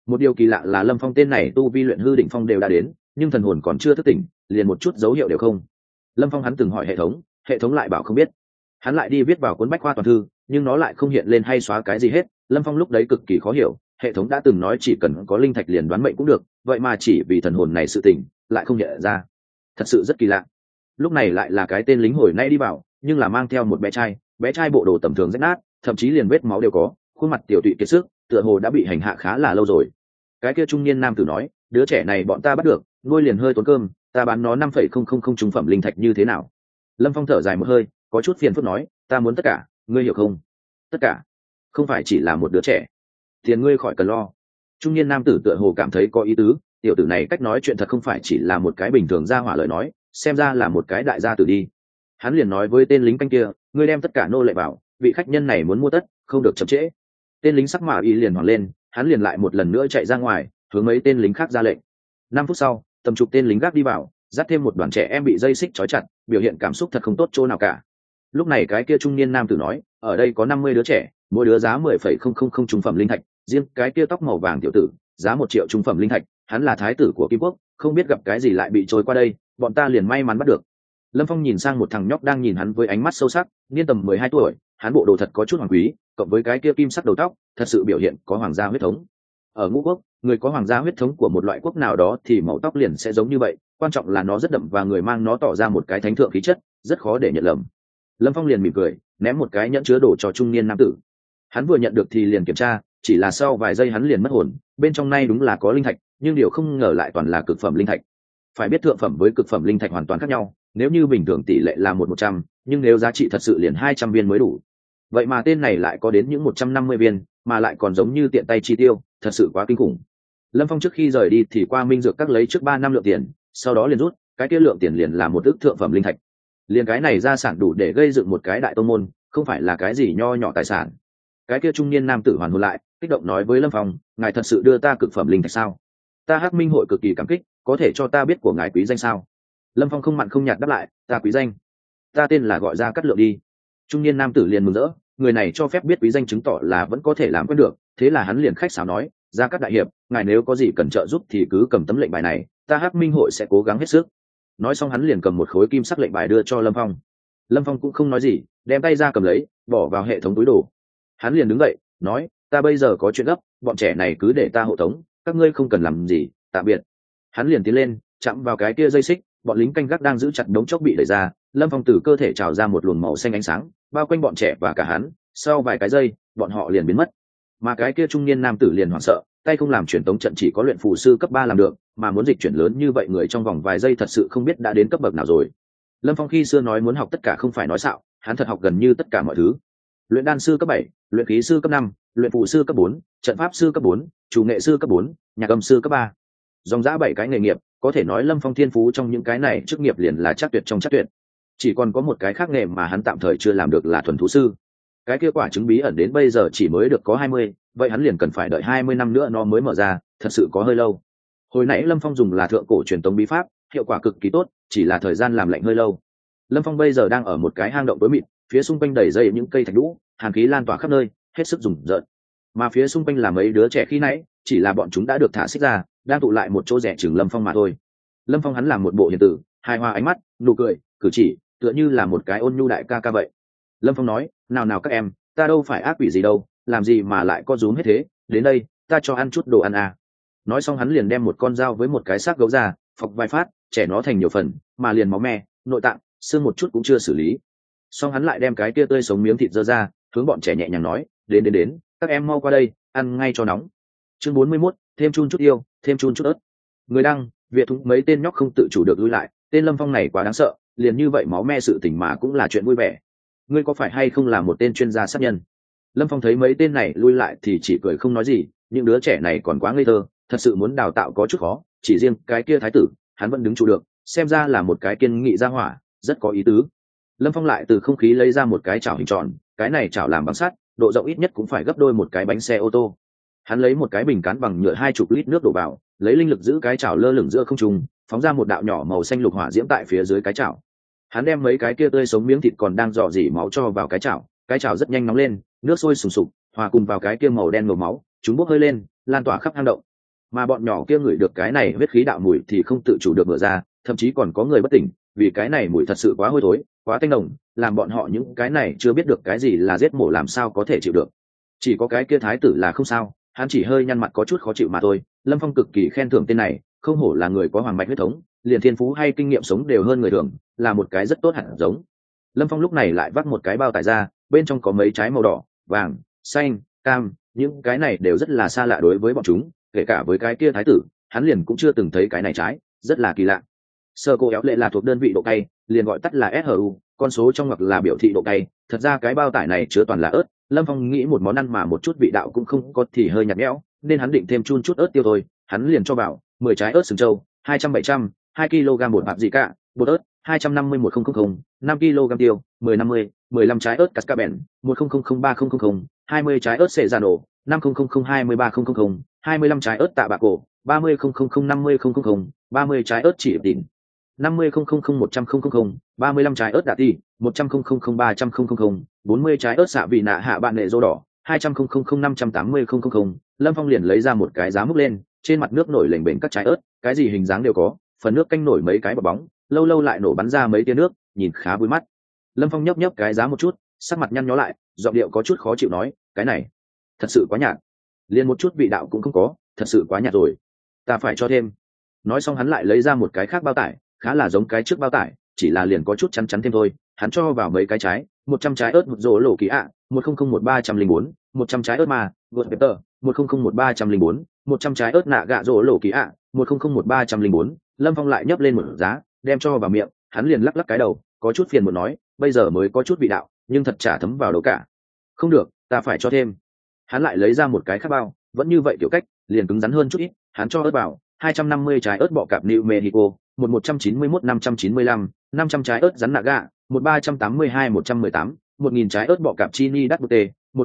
Một điều kỳ lạ là Lâm Phong tên này tu vi luyện hư đỉnh phong đều đã đến, nhưng thần hồn còn chưa thức tỉnh, liền một chút dấu hiệu đều không. Lâm Phong hắn từng hỏi hệ thống lại bảo không biết. Hắn lại đi viết vào cuốn bách khoa toàn thư, nhưng nó lại không hiện lên hay xóa cái gì hết. Lâm Phong lúc đấy cực kỳ khó hiểu, hệ thống đã từng nói chỉ cần có linh thạch liền đoán mệnh cũng được, vậy mà chỉ vì thần hồn này sự tỉnh lại không hiện ra, thật sự rất kỳ lạ. Lúc này lại là cái tên lính hồi nay đi vào, nhưng là mang theo một bé trai bộ đồ tầm thường rách nát, thậm chí liền vết máu đều có, khuôn mặt tiểu tụy kiệt sức, tựa hồ đã bị hành hạ khá là lâu rồi. Cái kia trung niên nam tử nói, đứa trẻ này bọn ta bắt được, nuôi liền hơi tốn cơm, ta bán nó 5,000 trung phẩm linh thạch như thế nào? Lâm Phong thở dài một hơi, có chút phiền phức nói, ta muốn tất cả, ngươi hiểu không? Tất cả, không phải chỉ là một đứa trẻ, tiền ngươi khỏi cần lo. Trung niên nam tử tựa hồ cảm thấy có ý tứ, tiểu tử này cách nói chuyện thật không phải chỉ là một cái bình thường ra hỏa lời nói, xem ra là một cái đại gia tử đi. Hắn liền nói với tên lính canh kia, ngươi đem tất cả nô lệ vào, vị khách nhân này muốn mua tất, không được chậm trễ. Tên lính sắc mã y liền hoảng lên, hắn liền lại một lần nữa chạy ra ngoài, hướng mấy tên lính khác ra lệnh. 5 phút sau, tầm chục tên lính gác đi vào, dắt thêm một đoàn trẻ em bị dây xích trói chặt, biểu hiện cảm xúc thật không tốt chỗ nào cả. Lúc này cái kia trung niên nam tử nói, ở đây có 50 đứa trẻ, mỗi đứa giá 10,000 trung phẩm linh thạch, riêng cái kia tóc màu vàng tiểu tử, giá 1 triệu trung phẩm linh thạch, hắn là thái tử của Kim Quốc, không biết gặp cái gì lại bị trôi qua đây, bọn ta liền may mắn bắt được. Lâm Phong nhìn sang một thằng nhóc đang nhìn hắn với ánh mắt sâu sắc, niên tầm 12 tuổi, hắn bộ đồ thật có chút hoàng quý, cộng với cái kia kim sắc đầu tóc, thật sự biểu hiện có hoàng gia huyết thống. Ở Ngũ Quốc, người có hoàng gia huyết thống của một loại quốc nào đó thì màu tóc liền sẽ giống như vậy, quan trọng là nó rất đậm và người mang nó tỏ ra một cái thánh thượng khí chất, rất khó để nhận lầm. Lâm Phong liền mỉm cười, ném một cái nhẫn chứa đồ cho trung niên nam tử. Hắn vừa nhận được thì liền kiểm tra, chỉ là sau vài giây hắn liền mất hồn, bên trong này đúng là có linh thạch, nhưng điều không ngờ lại toàn là cực phẩm linh thạch. Phải biết thượng phẩm với cực phẩm linh thạch hoàn toàn khác nhau, nếu như bình thường tỷ lệ là 1/100, nhưng nếu giá trị thật sự liền 200 viên mới đủ. Vậy mà tên này lại có đến những 150 viên, mà lại còn giống như tiện tay chi tiêu, thật sự quá kinh khủng. Lâm Phong trước khi rời đi thì qua Minh Dược Các lấy trước 3 năm lượng tiền, sau đó liền rút, cái kia lượng tiền liền là một ức thượng phẩm linh thạch. Liền cái này gia sản đủ để gây dựng một cái đại tông môn, không phải là cái gì nho nhỏ tài sản. Cái kia trung niên nam tử hoàn hồn lại, kích động nói với Lâm Phong, ngài thật sự đưa ta cực phẩm linh thạch sao? Ta Hắc Minh hội cực kỳ cảm kích, có thể cho ta biết của ngài quý danh sao? Lâm Phong không mặn không nhạt đáp lại, ta quý danh, ta tên là gọi Gia Cát Lượng đi. Trung niên nam tử liền mừng rỡ, người này cho phép biết quý danh chứng tỏ là vẫn có thể làm quen được, thế là hắn liền khách sáo nói, Gia Cát đại hiệp, ngài nếu có gì cần trợ giúp thì cứ cầm tấm lệnh bài này, ta Hắc Minh hội sẽ cố gắng hết sức. Nói xong hắn liền cầm một khối kim sắc lệnh bài đưa cho Lâm Phong. Lâm Phong cũng không nói gì, đem tay ra cầm lấy, bỏ vào hệ thống túi đồ. Hắn liền đứng dậy, nói, ta bây giờ có chuyện gấp, bọn trẻ này cứ để ta hộ tống, các ngươi không cần làm gì, tạm biệt. Hắn liền tiến lên, chạm vào cái kia dây xích, bọn lính canh gác đang giữ chặt đống chốc bị đẩy ra, Lâm Phong từ cơ thể trào ra một luồng màu xanh ánh sáng, bao quanh bọn trẻ và cả hắn, sau vài cái giây, bọn họ liền biến mất. Mà cái kia trung niên nam tử liền hoảng sợ, tay không làm truyền tống trận chỉ có luyện phù sư cấp 3 làm được, mà muốn dịch chuyển lớn như vậy người trong vòng vài giây thật sự không biết đã đến cấp bậc nào rồi. Lâm Phong khi xưa nói muốn học tất cả không phải nói xạo, hắn thật học gần như tất cả mọi thứ. Luyện đan sư cấp 7, luyện khí sư cấp 5, luyện phù sư cấp 4, trận pháp sư cấp 4, chủ nghệ sư cấp 4, nhạc âm sư cấp 3. Dòng dã 7 cái nghề nghiệp, có thể nói Lâm Phong thiên phú trong những cái này chức nghiệp liền là chắc tuyệt trong chắc tuyệt. Chỉ còn có một cái khác nghề mà hắn tạm thời chưa làm được là thuần thú sư. Cái kia quả trứng bí ẩn đến bây giờ chỉ mới được có 20, vậy hắn liền cần phải đợi 20 năm nữa nó mới mở ra, thật sự có hơi lâu. Hồi nãy Lâm Phong dùng là thượng cổ truyền tống bí pháp, hiệu quả cực kỳ tốt, chỉ là thời gian làm lạnh hơi lâu. Lâm Phong bây giờ đang ở một cái hang động tối mịt, phía xung quanh đầy dây những cây thạch đũ, hàn khí lan tỏa khắp nơi, hết sức rùng rợn. Mà phía xung quanh là mấy đứa trẻ khi nãy, chỉ là bọn chúng đã được thả xích ra, đang tụ lại một chỗ rẻ chừng Lâm Phong mà thôi. Lâm Phong hắn làm một bộ hiền tử, hài hòa ánh mắt, nụ cười, cử chỉ, tựa như là một cái ôn nhu đại ca ca vậy. Lâm Phong nói, nào nào các em, ta đâu phải ác quỷ gì đâu, làm gì mà lại có rúm hết thế, đến đây, ta cho ăn chút đồ ăn à. Nói xong hắn liền đem một con dao với một cái xác gấu ra, phọc vài phát, chẻ nó thành nhiều phần, mà liền máu me, nội tạng, xương một chút cũng chưa xử lý. Xong hắn lại đem cái kia tươi sống miếng thịt dơ ra, hướng bọn trẻ nhẹ nhàng nói, đến, các em mau qua đây, ăn ngay cho nóng. Chương 41, thêm chun chút yêu, thêm chun chút ớt. Người đăng, Việt thúng mấy tên nhóc không tự chủ được lui lại, tên Lâm Phong này quá đáng sợ, liền như vậy máu me sự tình mà cũng là chuyện vui vẻ. Ngươi có phải hay không là một tên chuyên gia sát nhân? Lâm Phong thấy mấy tên này lui lại thì chỉ cười không nói gì, những đứa trẻ này còn quá ngây thơ, thật sự muốn đào tạo có chút khó, chỉ riêng cái kia thái tử, hắn vẫn đứng trụ được, xem ra là một cái kiên nghị gia hỏa, rất có ý tứ. Lâm Phong lại từ không khí lấy ra một cái chảo hình tròn, cái này chảo làm bằng sắt, độ rộng ít nhất cũng phải gấp đôi một cái bánh xe ô tô. Hắn lấy một cái bình cán bằng nhựa 20 lít nước đổ vào, lấy linh lực giữ cái chảo lơ lửng giữa không trung, phóng ra một đạo nhỏ màu xanh lục hỏa diễm tại phía dưới cái chảo. Hắn đem mấy cái kia tươi sống miếng thịt còn đang rò rỉ máu cho vào cái chảo rất nhanh nóng lên, nước sôi sùng sục, hòa cùng vào cái kia màu đen ngầu máu, chúng bốc hơi lên, lan tỏa khắp hang động. mà bọn nhỏ kia ngửi được cái này huyết khí đạo mùi thì không tự chủ được ngửa ra, thậm chí còn có người bất tỉnh, vì cái này mùi thật sự quá hôi thối, quá tanh nồng, làm bọn họ những cái này chưa biết được cái gì là giết mổ làm sao có thể chịu được. Chỉ có cái kia thái tử là không sao, hắn chỉ hơi nhăn mặt có chút khó chịu mà thôi. Lâm Phong cực kỳ khen thưởng tên này, không hổ là người có hoàng mạch huyết thống, liền thiên phú hay kinh nghiệm sống đều hơn người thường, là một cái rất tốt hẳn giống. Lâm Phong lúc này lại vác một cái bao tải ra, bên trong có mấy trái màu đỏ, vàng, xanh, cam, những cái này đều rất là xa lạ đối với bọn chúng, kể cả với cái kia thái tử, hắn liền cũng chưa từng thấy cái này trái, rất là kỳ lạ. Sơ cô éo lệ là thuộc đơn vị độ cay, liền gọi tắt là SHU, con số trong ngoặc là biểu thị độ cay. Thật ra cái bao tải này chứa toàn là ớt, Lâm Phong nghĩ một món ăn mà một chút vị đạo cũng không có thì hơi nhạt nhẽo, nên hắn định thêm chun chút ớt tiêu thôi. Hắn liền cho vào 10 trái ớt sừng trâu, 200-700, 2 kg bột hạt gì cả, bột ớt 250-1000, 5 kg tiêu, 10-50, 15 trái ớt cascabel, 1000-3000, 20 trái ớt sezano, 500-2300, 25 trái ớt tạ bạc cổ, 30-00-50-00, 30 trái ớt chỉ tỉn, 50-00-100-00, 35 trái ớt đạ ti, 100-00-300-00, 40 trái ớt xạ vị nạ hạ bạn nệ dô đỏ, 200-00-580-00. Lâm Phong liền lấy ra một cái giá múc lên, trên mặt nước nổi lềnh bềnh các trái ớt, cái gì hình dáng đều có, phần nước canh nổi mấy cái bọt bóng, lâu lâu lại nổ bắn ra mấy tia nước, nhìn khá vui mắt. Lâm Phong nhấp nhấp cái giá một chút, sắc mặt nhăn nhó lại, giọng điệu có chút khó chịu nói, cái này thật sự quá nhạt, liền một chút vị đạo cũng không có, thật sự quá nhạt rồi, ta phải cho thêm. Nói xong hắn lại lấy ra một cái khác bao tải, khá là giống cái trước bao tải, chỉ là liền có chút chắn chắn thêm thôi. Hắn cho vào mấy cái trái, 100 trái ớt một rổ lổ kỳ ạ, 1001-304, 100 trái ớt mà gột pepper, 1001-304, 100 trái ớt nạ gạ rổ lổ kỳ ạ, 1001-304. Lâm Phong lại nhấp lên một giá, đem cho vào miệng, hắn liền lắc lắc cái đầu, có chút phiền muốn nói, bây giờ mới có chút vị đạo, nhưng thật chả thấm vào đâu cả. Không được, ta phải cho thêm. Hắn lại lấy ra một cái khác bao, vẫn như vậy kiểu cách, liền cứng rắn hơn chút ít, hắn cho ớt vào 250 trái ớt bọ cạp New Mexico, 191-595, 500 trái ớt rắn nạ gạ, 1382-118, 1000 trái ớt bọ cạp chini đắt bute,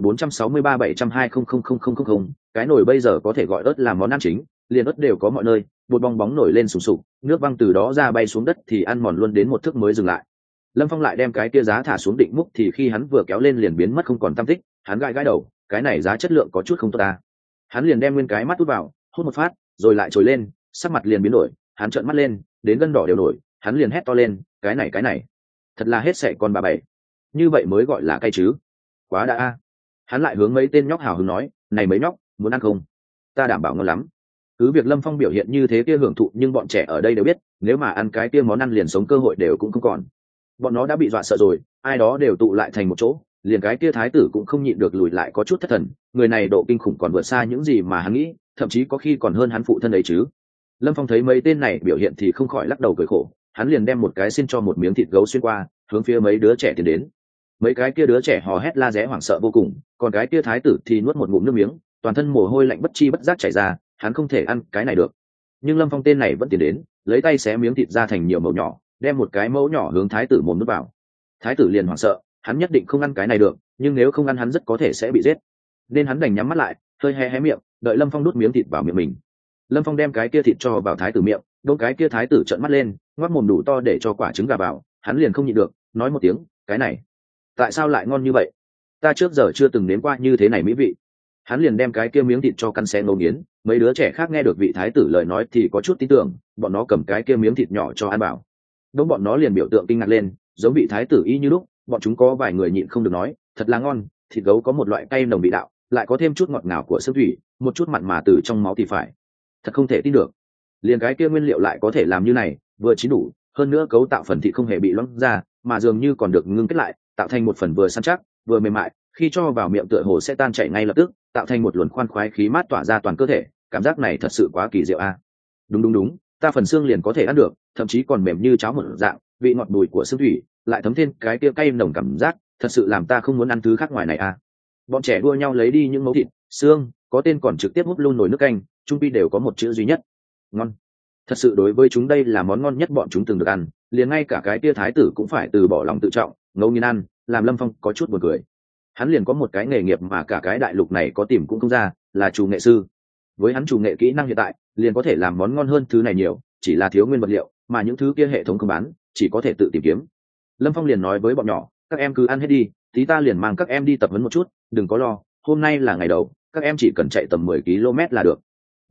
1463-702-00000. Cái nồi bây giờ có thể gọi ớt làm món ăn chính, liền ớt đều có mọi nơi, bột bong bóng nổi lên sùng sục, nước văng từ đó ra bay xuống đất thì ăn mòn luôn đến một thước mới dừng lại. Lâm Phong lại đem cái kia giá thả xuống định múc thì khi hắn vừa kéo lên liền biến mất không còn tăm tích, hắn gãi gãi đầu, cái này giá chất lượng có chút không tốt ta. Hắn liền đem nguyên cái mắt hút vào, hút một phát, rồi lại trồi lên, sắc mặt liền biến đổi, hắn trợn mắt lên, đến gân đỏ đều nổi, hắn liền hét to lên, cái này, thật là hết sảy con bà bảy, như vậy mới gọi là cay chứ, quá đã a. Hắn lại hướng mấy tên nhóc hào hứng nói, này mấy nhóc, muốn ăn không? Ta đảm bảo ngon lắm. Cứ việc Lâm Phong biểu hiện như thế kia hưởng thụ, nhưng bọn trẻ ở đây đều biết, nếu mà ăn cái kia món ăn liền sống cơ hội đều cũng không còn. Bọn nó đã bị dọa sợ rồi, ai đó đều tụ lại thành một chỗ, liền cái kia thái tử cũng không nhịn được lùi lại có chút thất thần, người này độ kinh khủng còn vượt xa những gì mà hắn nghĩ, thậm chí có khi còn hơn hắn phụ thân ấy chứ. Lâm Phong thấy mấy tên này biểu hiện thì không khỏi lắc đầu cười khổ, hắn liền đem một cái xin cho một miếng thịt gấu xuyên qua, hướng phía mấy đứa trẻ tiến đến. Mấy cái kia đứa trẻ hò hét la ré hoảng sợ vô cùng, còn cái kia thái tử thì nuốt một ngụm nước miếng, toàn thân mồ hôi lạnh bất chi bất giác chảy ra, hắn không thể ăn cái này được. Nhưng Lâm Phong tên này vẫn tiến đến, lấy tay xé miếng thịt ra thành nhiều mẩu nhỏ, đem một cái mẫu nhỏ hướng thái tử mồm nuốt vào. Thái tử liền hoảng sợ, hắn nhất định không ăn cái này được, nhưng nếu không ăn hắn rất có thể sẽ bị giết, nên hắn đành nhắm mắt lại, hơi hé hé miệng, đợi Lâm Phong đút miếng thịt vào miệng mình. Lâm Phong đem cái kia thịt cho vào thái tử miệng, đôi cái kia thái tử trợn mắt lên, ngoác mồm đủ to để cho quả trứng gà vào, hắn liền không nhịn được, nói một tiếng, cái này, tại sao lại ngon như vậy? Ta trước giờ chưa từng nếm qua như thế này mỹ vị. Hắn liền đem cái kia miếng thịt cho căn xé ngấu nghiến, mấy đứa trẻ khác nghe được vị thái tử lời nói thì có chút tin tưởng, bọn nó cầm cái kia miếng thịt nhỏ cho ăn bảo. Đống bọn nó liền biểu tượng kinh ngạc lên, giống vị thái tử y như lúc, bọn chúng có vài người nhịn không được nói, thật là ngon, thịt gấu có một loại cay nồng vị đạo, lại có thêm chút ngọt ngào của xương thủy, một chút mặn mà từ trong máu thì phải. Thật không thể tin được, liền cái kia nguyên liệu lại có thể làm như này, vừa chín đủ, hơn nữa cấu tạo phần thịt không hề bị loãng ra, mà dường như còn được ngưng kết lại, tạo thành một phần vừa săn chắc, vừa mềm mại, khi cho vào miệng tựa hồ sẽ tan chảy ngay lập tức, tạo thành một luồng khoan khoái khí mát tỏa ra toàn cơ thể, cảm giác này thật sự quá kỳ diệu a. Đúng, ta phần xương liền có thể ăn được, thậm chí còn mềm như cháo một dạng, vị ngọt bùi của xương thủy, lại thấm thêm cái kia cay nồng cảm giác, thật sự làm ta không muốn ăn thứ khác ngoài này a. Bọn trẻ đua nhau lấy đi những mấu thịt, xương, có tên còn trực tiếp hút luôn nồi nước canh, trung pi đều có một chữ duy nhất, ngon. Thật sự đối với chúng đây là món ngon nhất bọn chúng từng được ăn, liền ngay cả cái kia thái tử cũng phải từ bỏ lòng tự trọng, ngấu nghiến ăn, làm Lâm Phong có chút buồn cười. Hắn liền có một cái nghề nghiệp mà cả cái đại lục này có tìm cũng không ra, là chủ nghệ sư. Với hắn chủ nghệ kỹ năng hiện tại, liền có thể làm món ngon hơn thứ này nhiều, chỉ là thiếu nguyên vật liệu, mà những thứ kia hệ thống không bán, chỉ có thể tự tìm kiếm. Lâm Phong liền nói với bọn nhỏ, các em cứ ăn hết đi, tí ta liền mang các em đi tập huấn một chút, đừng có lo, hôm nay là ngày đầu, các em chỉ cần chạy tầm 10 km là được.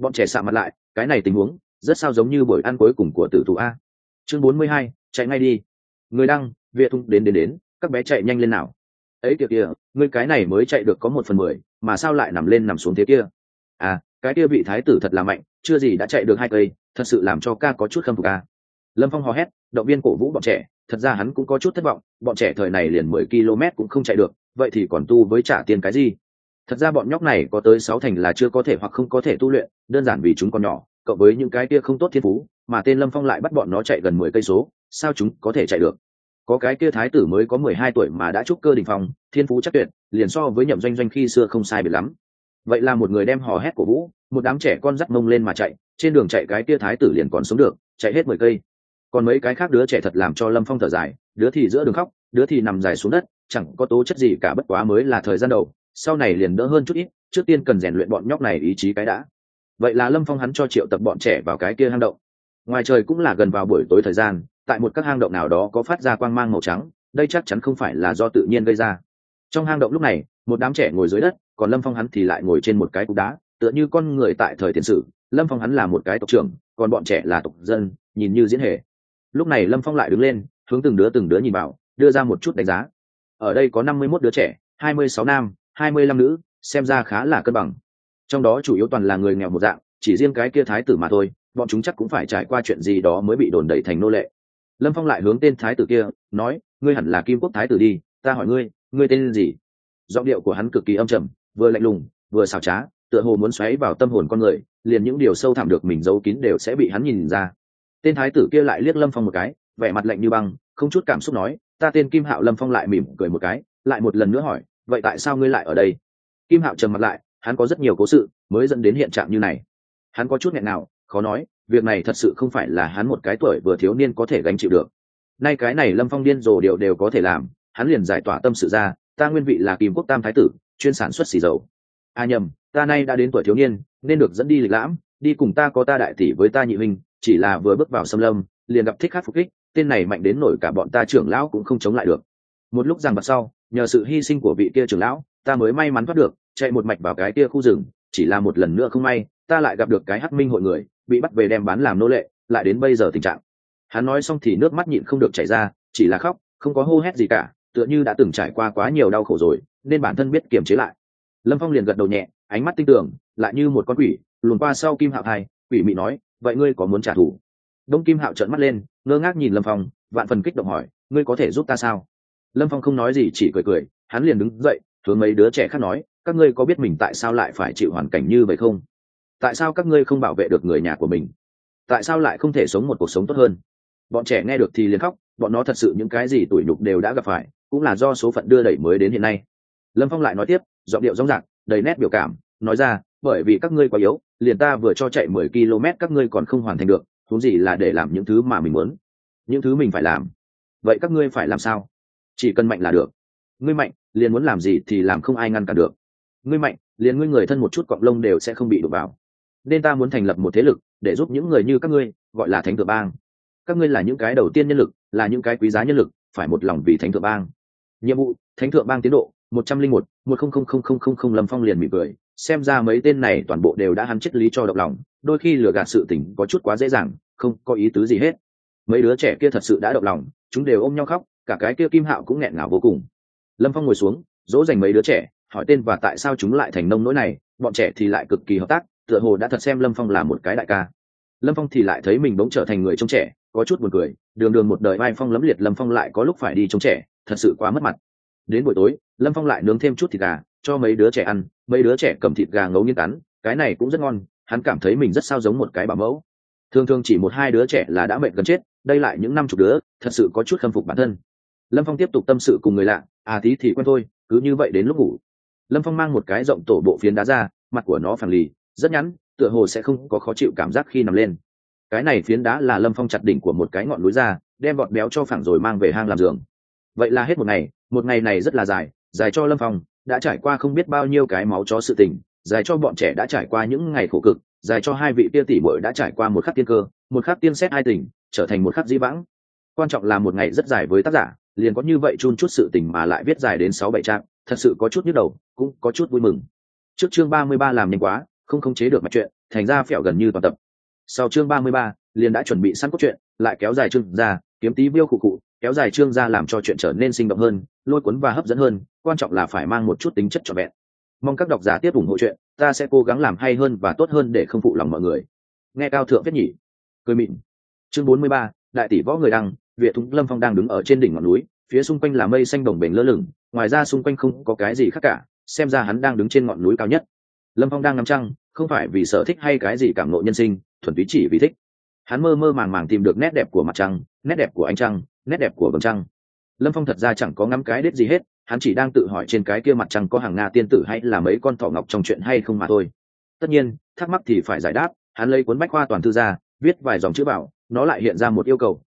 Bọn trẻ sạ mặt lại, cái này tình huống rất sao giống như buổi ăn cuối cùng của tử thủ a. Chương 42, chạy ngay đi. Người đăng, Việt Tung đến, các bé chạy nhanh lên nào. Ấy kìa, ngươi cái này mới chạy được có 1/10, mà sao lại nằm lên nằm xuống thế kia? À, cái kia vị thái tử thật là mạnh, chưa gì đã chạy được 2 cây, thật sự làm cho ca có chút khâm phục ca. Lâm Phong hò hét, động viên cổ vũ bọn trẻ, thật ra hắn cũng có chút thất vọng, bọn trẻ thời này liền 10 km cũng không chạy được, vậy thì còn tu với trả tiền cái gì? Thật ra bọn nhóc này có tới 6 thành là chưa có thể hoặc không có thể tu luyện, đơn giản vì chúng còn nhỏ, cộng với những cái kia không tốt thiên phú, mà tên Lâm Phong lại bắt bọn nó chạy gần 10 cây số, sao chúng có thể chạy được? Có cái kia thái tử mới có 12 tuổi mà đã trúc cơ đỉnh phong, thiên phú chắc tuyệt, liền so với Nhậm Doanh Doanh khi xưa không sai biệt lắm. Vậy là một người đem hò hét cổ vũ, một đám trẻ con dắt mông lên mà chạy, trên đường chạy cái kia thái tử liền còn sống được, chạy hết 10 cây. Còn mấy cái khác đứa trẻ thật làm cho Lâm Phong thở dài, đứa thì giữa đường khóc, đứa thì nằm dài xuống đất, chẳng có tố chất gì cả, bất quá mới là thời gian đầu, sau này liền đỡ hơn chút ít, trước tiên cần rèn luyện bọn nhóc này ý chí cái đã. Vậy là Lâm Phong hắn cho triệu tập bọn trẻ vào cái kia hang động. Ngoài trời cũng là gần vào buổi tối thời gian, tại một các hang động nào đó có phát ra quang mang màu trắng, đây chắc chắn không phải là do tự nhiên gây ra. Trong hang động lúc này, một đám trẻ ngồi dưới đất, còn Lâm Phong hắn thì lại ngồi trên một cái cục đá, tựa như con người tại thời tiền sử. Lâm Phong hắn là một cái tộc trưởng, còn bọn trẻ là tộc dân, nhìn như diễn hề. Lúc này Lâm Phong lại đứng lên, hướng từng đứa nhìn vào, đưa ra một chút đánh giá. Ở đây có 51 đứa trẻ, 26 nam, 25 nữ, xem ra khá là cân bằng. Trong đó chủ yếu toàn là người nghèo một dạng, chỉ riêng cái kia thái tử mà thôi, bọn chúng chắc cũng phải trải qua chuyện gì đó mới bị đồn đẩy thành nô lệ. Lâm Phong lại hướng tên thái tử kia nói, ngươi hẳn là Kim Quốc thái tử đi, ta hỏi ngươi tên gì? Giọng điệu của hắn cực kỳ âm trầm, vừa lạnh lùng vừa xảo trá, tựa hồ muốn xoáy vào tâm hồn con người, liền những điều sâu thẳm được mình giấu kín đều sẽ bị hắn nhìn ra. Tên thái tử kia lại liếc Lâm Phong một cái, vẻ mặt lạnh như băng, không chút cảm xúc nói, ta tên Kim Hạo. Lâm Phong lại mỉm cười một cái, lại một lần nữa hỏi, vậy tại sao ngươi lại ở đây? Kim Hạo trầm mặt lại, hắn có rất nhiều cố sự mới dẫn đến hiện trạng như này. Hắn có chút nghẹn nào, khó nói, việc này thật sự không phải là hắn một cái tuổi vừa thiếu niên có thể gánh chịu được. Nay cái này Lâm Phong điên rồ đều có thể làm, hắn liền giải tỏa tâm sự ra, ta nguyên vị là Kim Quốc tam thái tử, chuyên sản xuất xì dầu. À nhầm, ta nay đã đến tuổi thiếu niên, nên được dẫn đi lịch lãm, đi cùng ta có ta đại tỷ với ta nhị huynh, chỉ là vừa bước vào xâm lâm, liền gặp thích khách phục kích, tên này mạnh đến nổi cả bọn ta trưởng lão cũng không chống lại được. Một lúc giằng bật sau, nhờ sự hy sinh của vị kia trưởng lão, ta mới may mắn thoát được, chạy một mạch vào cái kia khu rừng, chỉ là một lần nữa không may, ta lại gặp được cái Hắc Minh hội người, bị bắt về đem bán làm nô lệ, lại đến bây giờ tình trạng. Hắn nói xong thì nước mắt nhịn không được chảy ra, chỉ là khóc, không có hô hét gì cả, tựa như đã từng trải qua quá nhiều đau khổ rồi, nên bản thân biết kiềm chế lại. Lâm Phong liền gật đầu nhẹ, ánh mắt tinh tường, lại như một con quỷ, luồn qua sau Kim Hạo hai, quỷ mị nói, vậy ngươi có muốn trả thù? Đông Kim Hạo trợn mắt lên, ngơ ngác nhìn Lâm Phong, vạn phần kích động hỏi, ngươi có thể giúp ta sao? Lâm Phong không nói gì, chỉ cười cười, hắn liền đứng dậy, hướng mấy đứa trẻ khác nói, các ngươi có biết mình tại sao lại phải chịu hoàn cảnh như vậy không? Tại sao các ngươi không bảo vệ được người nhà của mình? Tại sao lại không thể sống một cuộc sống tốt hơn? Bọn trẻ nghe được thì liền khóc, bọn nó thật sự những cái gì tủi nhục đều đã gặp phải, cũng là do số phận đưa đẩy mới đến hiện nay. Lâm Phong lại nói tiếp, giọng điệu rõng rạc, đầy nét biểu cảm, nói ra, bởi vì các ngươi quá yếu, liền ta vừa cho chạy 10 km các ngươi còn không hoàn thành được, huống gì là để làm những thứ mà mình muốn, những thứ mình phải làm. Vậy các ngươi phải làm sao? Chỉ cần mạnh là được. Ngươi mạnh, liền muốn làm gì thì làm, không ai ngăn cản được. Ngươi mạnh, liền ngươi người thân một chút cọng lông đều sẽ không bị đụng vào. Nên ta muốn thành lập một thế lực để giúp những người như các ngươi, gọi là Thánh Thượng Bang. Các ngươi là những cái đầu tiên nhân lực, là những cái quý giá nhân lực, phải một lòng vì Thánh Thượng Bang. Nhiệm vụ: Thánh Thượng Bang tiến độ 101 100000. Lâm Phong liền mỉm cười, xem ra mấy tên này toàn bộ đều đã hắn triết lý cho động lòng, đôi khi lừa gạt sự tình có chút quá dễ dàng, không có ý tứ gì hết. Mấy đứa trẻ kia thật sự đã động lòng, chúng đều ôm nhau khóc, cả cái kia Kim Hạo cũng nghẹn ngào vô cùng. Lâm Phong ngồi xuống, dỗ dành mấy đứa trẻ, hỏi tên và tại sao chúng lại thành nông nỗi này, bọn trẻ thì lại cực kỳ hợp tác, tựa hồ đã thật xem Lâm Phong là một cái đại ca. Lâm Phong thì lại thấy mình bỗng trở thành người trông trẻ, có chút buồn cười, đường một đời vai phong lẫm liệt Lâm Phong lại có lúc phải đi trông trẻ, thật sự quá mất mặt. Đến buổi tối, Lâm Phong lại nướng thêm chút thịt gà cho mấy đứa trẻ ăn, mấy đứa trẻ cầm thịt gà ngấu nghiến cắn, cái này cũng rất ngon, hắn cảm thấy mình rất sao giống một cái bảo mẫu. Thường chỉ một hai đứa trẻ là đã mệt gần chết, đây lại những 50 đứa, thật sự có chút khâm phục bản thân. Lâm Phong tiếp tục tâm sự cùng người lạ, tí thì quen thôi, cứ như vậy đến lúc ngủ. Lâm Phong mang một cái rộng tổ bộ phiến đá ra, mặt của nó phẳng lì, rất nhẵn, tựa hồ sẽ không có khó chịu cảm giác khi nằm lên. Cái này phiến đá là Lâm Phong chặt đỉnh của một cái ngọn núi ra, đem bọt béo cho phẳng rồi mang về hang làm giường. Vậy là hết một ngày này rất là dài cho Lâm Phong, đã trải qua không biết bao nhiêu cái máu chó sự tình, dài cho bọn trẻ đã trải qua những ngày khổ cực, dài cho hai vị kia tỷ muội đã trải qua một khắc tiên cơ, một khắc tiên xét hai tình, trở thành một khắc dĩ vãng. Quan trọng là một ngày rất dài với tác giả, liền có như vậy chun chút sự tình mà lại viết dài đến 6-7 trang, thật sự có chút nhức đầu, cũng có chút vui mừng. Trước chương 33 làm nhanh quá, không khống chế được mạch chuyện, thành ra phèo gần như toàn tập. Sau chương 33, liền đã chuẩn bị sẵn cốt truyện, lại kéo dài chương ra, kiếm tí biêu khụ khụ, kéo dài chương ra làm cho chuyện trở nên sinh động hơn, lôi cuốn và hấp dẫn hơn, quan trọng là phải mang một chút tính chất trọn vẹn. Mong các độc giả tiếp ủng hộ chuyện, ta sẽ cố gắng làm hay hơn và tốt hơn để không phụ lòng mọi người. Nghe cao thượng viết nhỉ. Cười mịn. Chương 43, đại tỷ võ người đăng, Việt Thúng Lâm Phong đang đứng ở trên đỉnh ngọn núi, phía xung quanh là mây xanh đồng bềnh lơ lửng, ngoài ra xung quanh không có cái gì khác cả, xem ra hắn đang đứng trên ngọn núi cao nhất. Lâm Phong đang ngắm trăng, không phải vì sở thích hay cái gì cảm ngộ nhân sinh, thuần túy chỉ vì thích. Hắn mơ mơ màng màng tìm được nét đẹp của mặt trăng, nét đẹp của ánh trăng, nét đẹp của vầng trăng. Lâm Phong thật ra chẳng có ngắm cái đết gì hết, hắn chỉ đang tự hỏi trên cái kia mặt trăng có hàng nga tiên tử hay là mấy con thỏ ngọc trong chuyện hay không mà thôi. Tất nhiên thắc mắc thì phải giải đáp, hắn lấy cuốn bách khoa toàn thư ra, viết vài dòng chữ bảo, nó lại hiện ra một yêu cầu: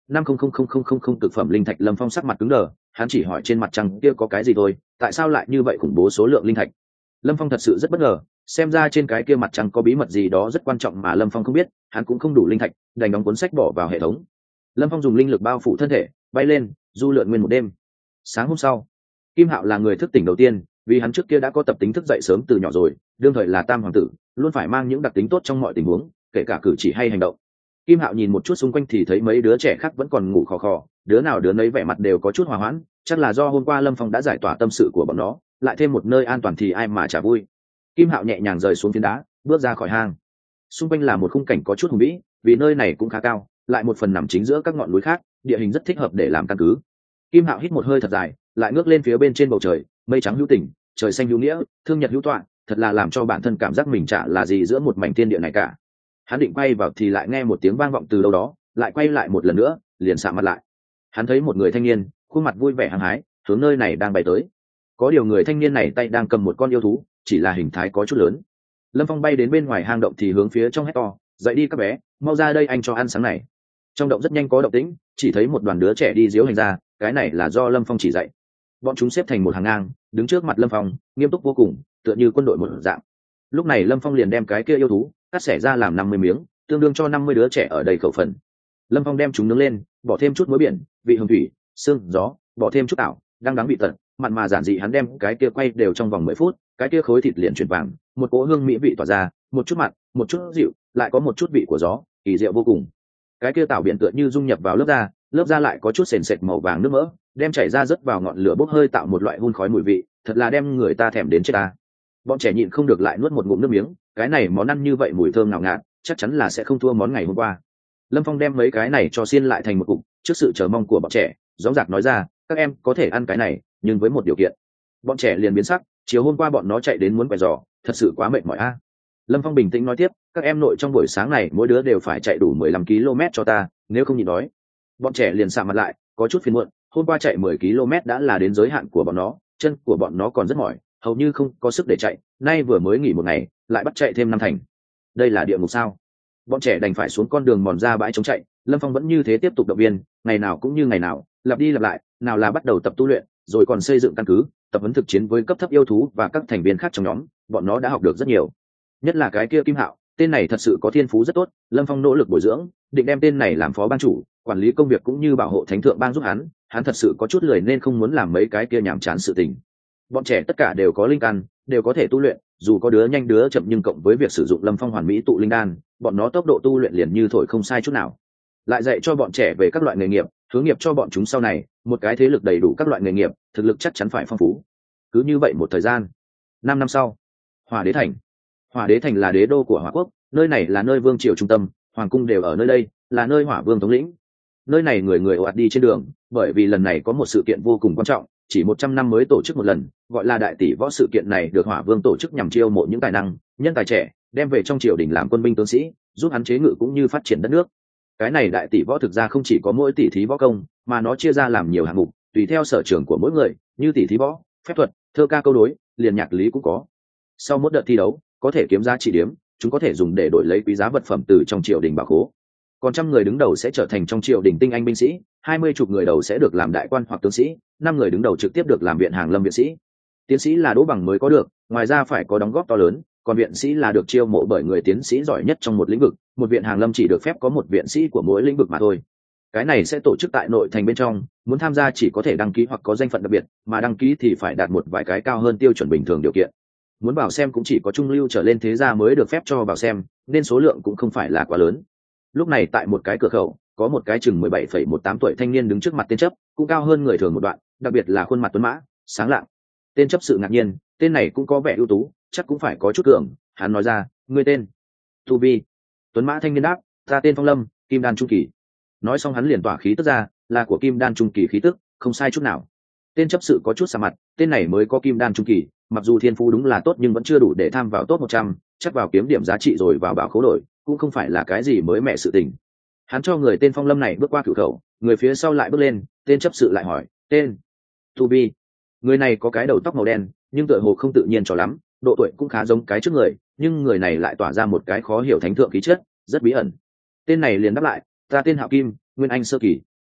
1500000 cực phẩm linh thạch. Lâm Phong sắc mặt cứng đờ, hắn chỉ hỏi trên mặt trăng kia có cái gì thôi, tại sao lại như vậy khủng bố số lượng linh thạch. Lâm Phong thật sự rất bất ngờ, xem ra trên cái kia mặt trăng có bí mật gì đó rất quan trọng mà Lâm Phong không biết, hắn cũng không đủ linh thạch, đành đóng cuốn sách bỏ vào hệ thống. Lâm Phong dùng linh lực bao phủ thân thể, bay lên, du lượn nguyên một đêm. Sáng hôm sau, Kim Hạo là người thức tỉnh đầu tiên, vì hắn trước kia đã có tập tính thức dậy sớm từ nhỏ rồi, đương thời là tam hoàng tử, luôn phải mang những đặc tính tốt trong mọi tình huống, kể cả cử chỉ hay hành động. Kim Hạo nhìn một chút xung quanh thì thấy mấy đứa trẻ khác vẫn còn ngủ khò khò, đứa nào đứa nấy vẻ mặt đều có chút hòa hoãn, chắc là do hôm qua Lâm Phong đã giải tỏa tâm sự của bọn nó, lại thêm một nơi an toàn thì ai mà chả vui. Kim Hạo nhẹ nhàng rời xuống phiến đá, bước ra khỏi hang. Xung quanh là một khung cảnh có chút hùng vĩ, vì nơi này cũng khá cao, lại một phần nằm chính giữa các ngọn núi khác, địa hình rất thích hợp để làm căn cứ. Kim Hạo hít một hơi thật dài, lại ngước lên phía bên trên bầu trời, mây trắng hữu tình, trời xanh hữu nghĩa, thương nhật hữu tọa, thật là làm cho bản thân cảm giác mình chả là gì giữa một mảnh thiên địa này cả. Hắn định quay vào thì lại nghe một tiếng vang vọng từ đâu đó, lại quay lại một lần nữa, liền sạm mặt lại. Hắn thấy một người thanh niên, khuôn mặt vui vẻ hăng hái, hướng nơi này đang bay tới. Có điều người thanh niên này tay đang cầm một con yêu thú, chỉ là hình thái có chút lớn. Lâm Phong bay đến bên ngoài hang động thì hướng phía trong hét to: "Dậy đi các bé, mau ra đây anh cho ăn sáng này." Trong động rất nhanh có động tĩnh, chỉ thấy một đoàn đứa trẻ đi diếu hành ra, cái này là do Lâm Phong chỉ dạy. Bọn chúng xếp thành một hàng ngang, đứng trước mặt Lâm Phong, nghiêm túc vô cùng, tựa như quân đội một dạng. Lúc này Lâm Phong liền đem cái kia yêu thú cắt xẻ ra làm 50 miếng, tương đương cho 50 đứa trẻ ở đây khẩu phần. Lâm Phong đem chúng nướng lên, bỏ thêm chút muối biển, vị hương thủy, xương, gió, bỏ thêm chút tảo, đang đắng vị tận, mặn mà giản dị. Hắn đem cái kia quay đều trong vòng 10 phút, cái kia khối thịt liền chuyển vàng, một cỗ hương mỹ vị tỏa ra, một chút mặn, một chút dịu, lại có một chút vị của gió, kỳ diệu vô cùng. Cái kia tảo biển tựa như dung nhập vào lớp da lại có chút sền sệt màu vàng nước mỡ, đem chảy ra rớt vào ngọn lửa bốc hơi tạo một loại hun khói mùi vị, thật là đem người ta thèm đến chết ta. Bọn trẻ nhịn không được lại nuốt một ngụm nước miếng, cái này món ăn như vậy mùi thơm ngào ngạt, chắc chắn là sẽ không thua món ngày hôm qua. Lâm Phong đem mấy cái này cho xiên lại thành một cục, trước sự chờ mong của bọn trẻ, rõ ràng nói ra: "Các em có thể ăn cái này, nhưng với một điều kiện." Bọn trẻ liền biến sắc, chiều hôm qua bọn nó chạy đến muốn quẹt giò, thật sự quá mệt mỏi a. Lâm Phong bình tĩnh nói tiếp: "Các em nội trong buổi sáng này mỗi đứa đều phải chạy đủ 15 km cho ta, nếu không nhịn đói." Bọn trẻ liền sạm mặt lại, có chút phiền muộn, hôm qua chạy 10 km đã là đến giới hạn của bọn nó, chân của bọn nó còn rất mỏi, hầu như không có sức để chạy, nay vừa mới nghỉ một ngày, lại bắt chạy thêm 5 thành. Đây là địa ngục sao? Bọn trẻ đành phải xuống con đường mòn ra bãi chống chạy. Lâm Phong vẫn như thế tiếp tục động viên, ngày nào cũng như ngày nào, lặp đi lặp lại, nào là bắt đầu tập tu luyện, rồi còn xây dựng căn cứ, tập huấn thực chiến với cấp thấp yêu thú và các thành viên khác trong nhóm, bọn nó đã học được rất nhiều. Nhất là cái kia Kim Hạo, tên này thật sự có thiên phú rất tốt, Lâm Phong nỗ lực bồi dưỡng, định đem tên này làm phó ban chủ, quản lý công việc cũng như bảo hộ thánh thượng bang giúp hắn thật sự có chút lười nên không muốn làm mấy cái kia nhàm chán sự tình. Bọn trẻ tất cả đều có linh căn, đều có thể tu luyện, dù có đứa nhanh đứa chậm nhưng cộng với việc sử dụng Lâm Phong hoàn mỹ tụ linh đan, bọn nó tốc độ tu luyện liền như thổi không sai chút nào. Lại dạy cho bọn trẻ về các loại nghề nghiệp, hướng nghiệp cho bọn chúng sau này, một cái thế lực đầy đủ các loại nghề nghiệp, thực lực chắc chắn phải phong phú. Cứ như vậy một thời gian, 5 năm sau, Hỏa Đế Thành. Hỏa Đế Thành là đế đô của Hỏa Quốc, nơi này là nơi vương triều trung tâm, hoàng cung đều ở nơi đây, là nơi Hỏa Vương thống lĩnh. Nơi này người người ồ ạt đi trên đường, bởi vì lần này có một sự kiện vô cùng quan trọng, chỉ 100 năm mới tổ chức một lần, gọi là đại tỷ võ. Sự kiện này được Hỏa Vương tổ chức nhằm chiêu mộ những tài năng, nhân tài trẻ, đem về trong triều đình làm quân binh tướng sĩ, giúp hắn chế ngự cũng như phát triển đất nước. Cái này đại tỷ võ thực ra không chỉ có mỗi tỷ thí võ công, mà nó chia ra làm nhiều hạng mục, tùy theo sở trường của mỗi người, như tỷ thí võ, phép thuật, thơ ca câu đối, liền nhạc lý cũng có. Sau mỗi đợt thi đấu, có thể kiếm giá trị điếm, chúng có thể dùng để đổi lấy quý giá vật phẩm từ trong triều đình bảo khố. Còn 100 người đứng đầu sẽ trở thành trong triều đình tinh anh binh sĩ, 20 chục người đầu sẽ được làm đại quan hoặc tướng sĩ, 5 người đứng đầu trực tiếp được làm viện hàng lâm viện sĩ. Tiến sĩ là đỗ bằng mới có được, ngoài ra phải có đóng góp to lớn, còn viện sĩ là được chiêu mộ bởi người tiến sĩ giỏi nhất trong một lĩnh vực, một viện hàng lâm chỉ được phép có một viện sĩ của mỗi lĩnh vực mà thôi. Cái này sẽ tổ chức tại nội thành bên trong, muốn tham gia chỉ có thể đăng ký hoặc có danh phận đặc biệt, mà đăng ký thì phải đạt một vài cái cao hơn tiêu chuẩn bình thường điều kiện. muốn vào xem cũng chỉ có trung lưu trở lên thế gia mới được phép cho vào xem, nên số lượng cũng không phải là quá lớn. Lúc này tại một cái cửa khẩu, có một cái chừng 17,18 tuổi thanh niên đứng trước mặt tên chấp, cũng cao hơn người thường một đoạn, đặc biệt là khuôn mặt tuấn mã sáng lạng. Tên chấp sự ngạc nhiên, tên này cũng có vẻ ưu tú, chắc cũng phải có chút cường. Hắn nói ra, ngươi tên? Tu vi. Tuấn mã thanh niên đáp, ta tên Phong Lâm, kim đan trung kỳ. Nói xong hắn liền tỏa khí tức ra, là của kim đan trung kỳ khí tức, không sai chút nào. Tên chấp sự có chút xa mặt, tên này mới có kim đan trung kỳ, mặc dù thiên phú đúng là tốt nhưng vẫn chưa đủ để tham vào top 100, chắc vào kiếm điểm giá trị rồi vào bảo khố đổi, cũng không phải là cái gì mới mẻ sự tình. Hắn cho người tên Phong Lâm này bước qua cửa khẩu, người phía sau lại bước lên, tên chấp sự lại hỏi, tên? Tu vi. Người này có cái đầu tóc màu đen, nhưng tựa hồ không tự nhiên cho lắm, độ tuổi cũng khá giống cái trước người, nhưng người này lại tỏa ra một cái khó hiểu thánh thượng khí chất, rất bí ẩn. Tên này liền đáp lại, ta tên Hạo Kim, nguyên anh sơ kỳ.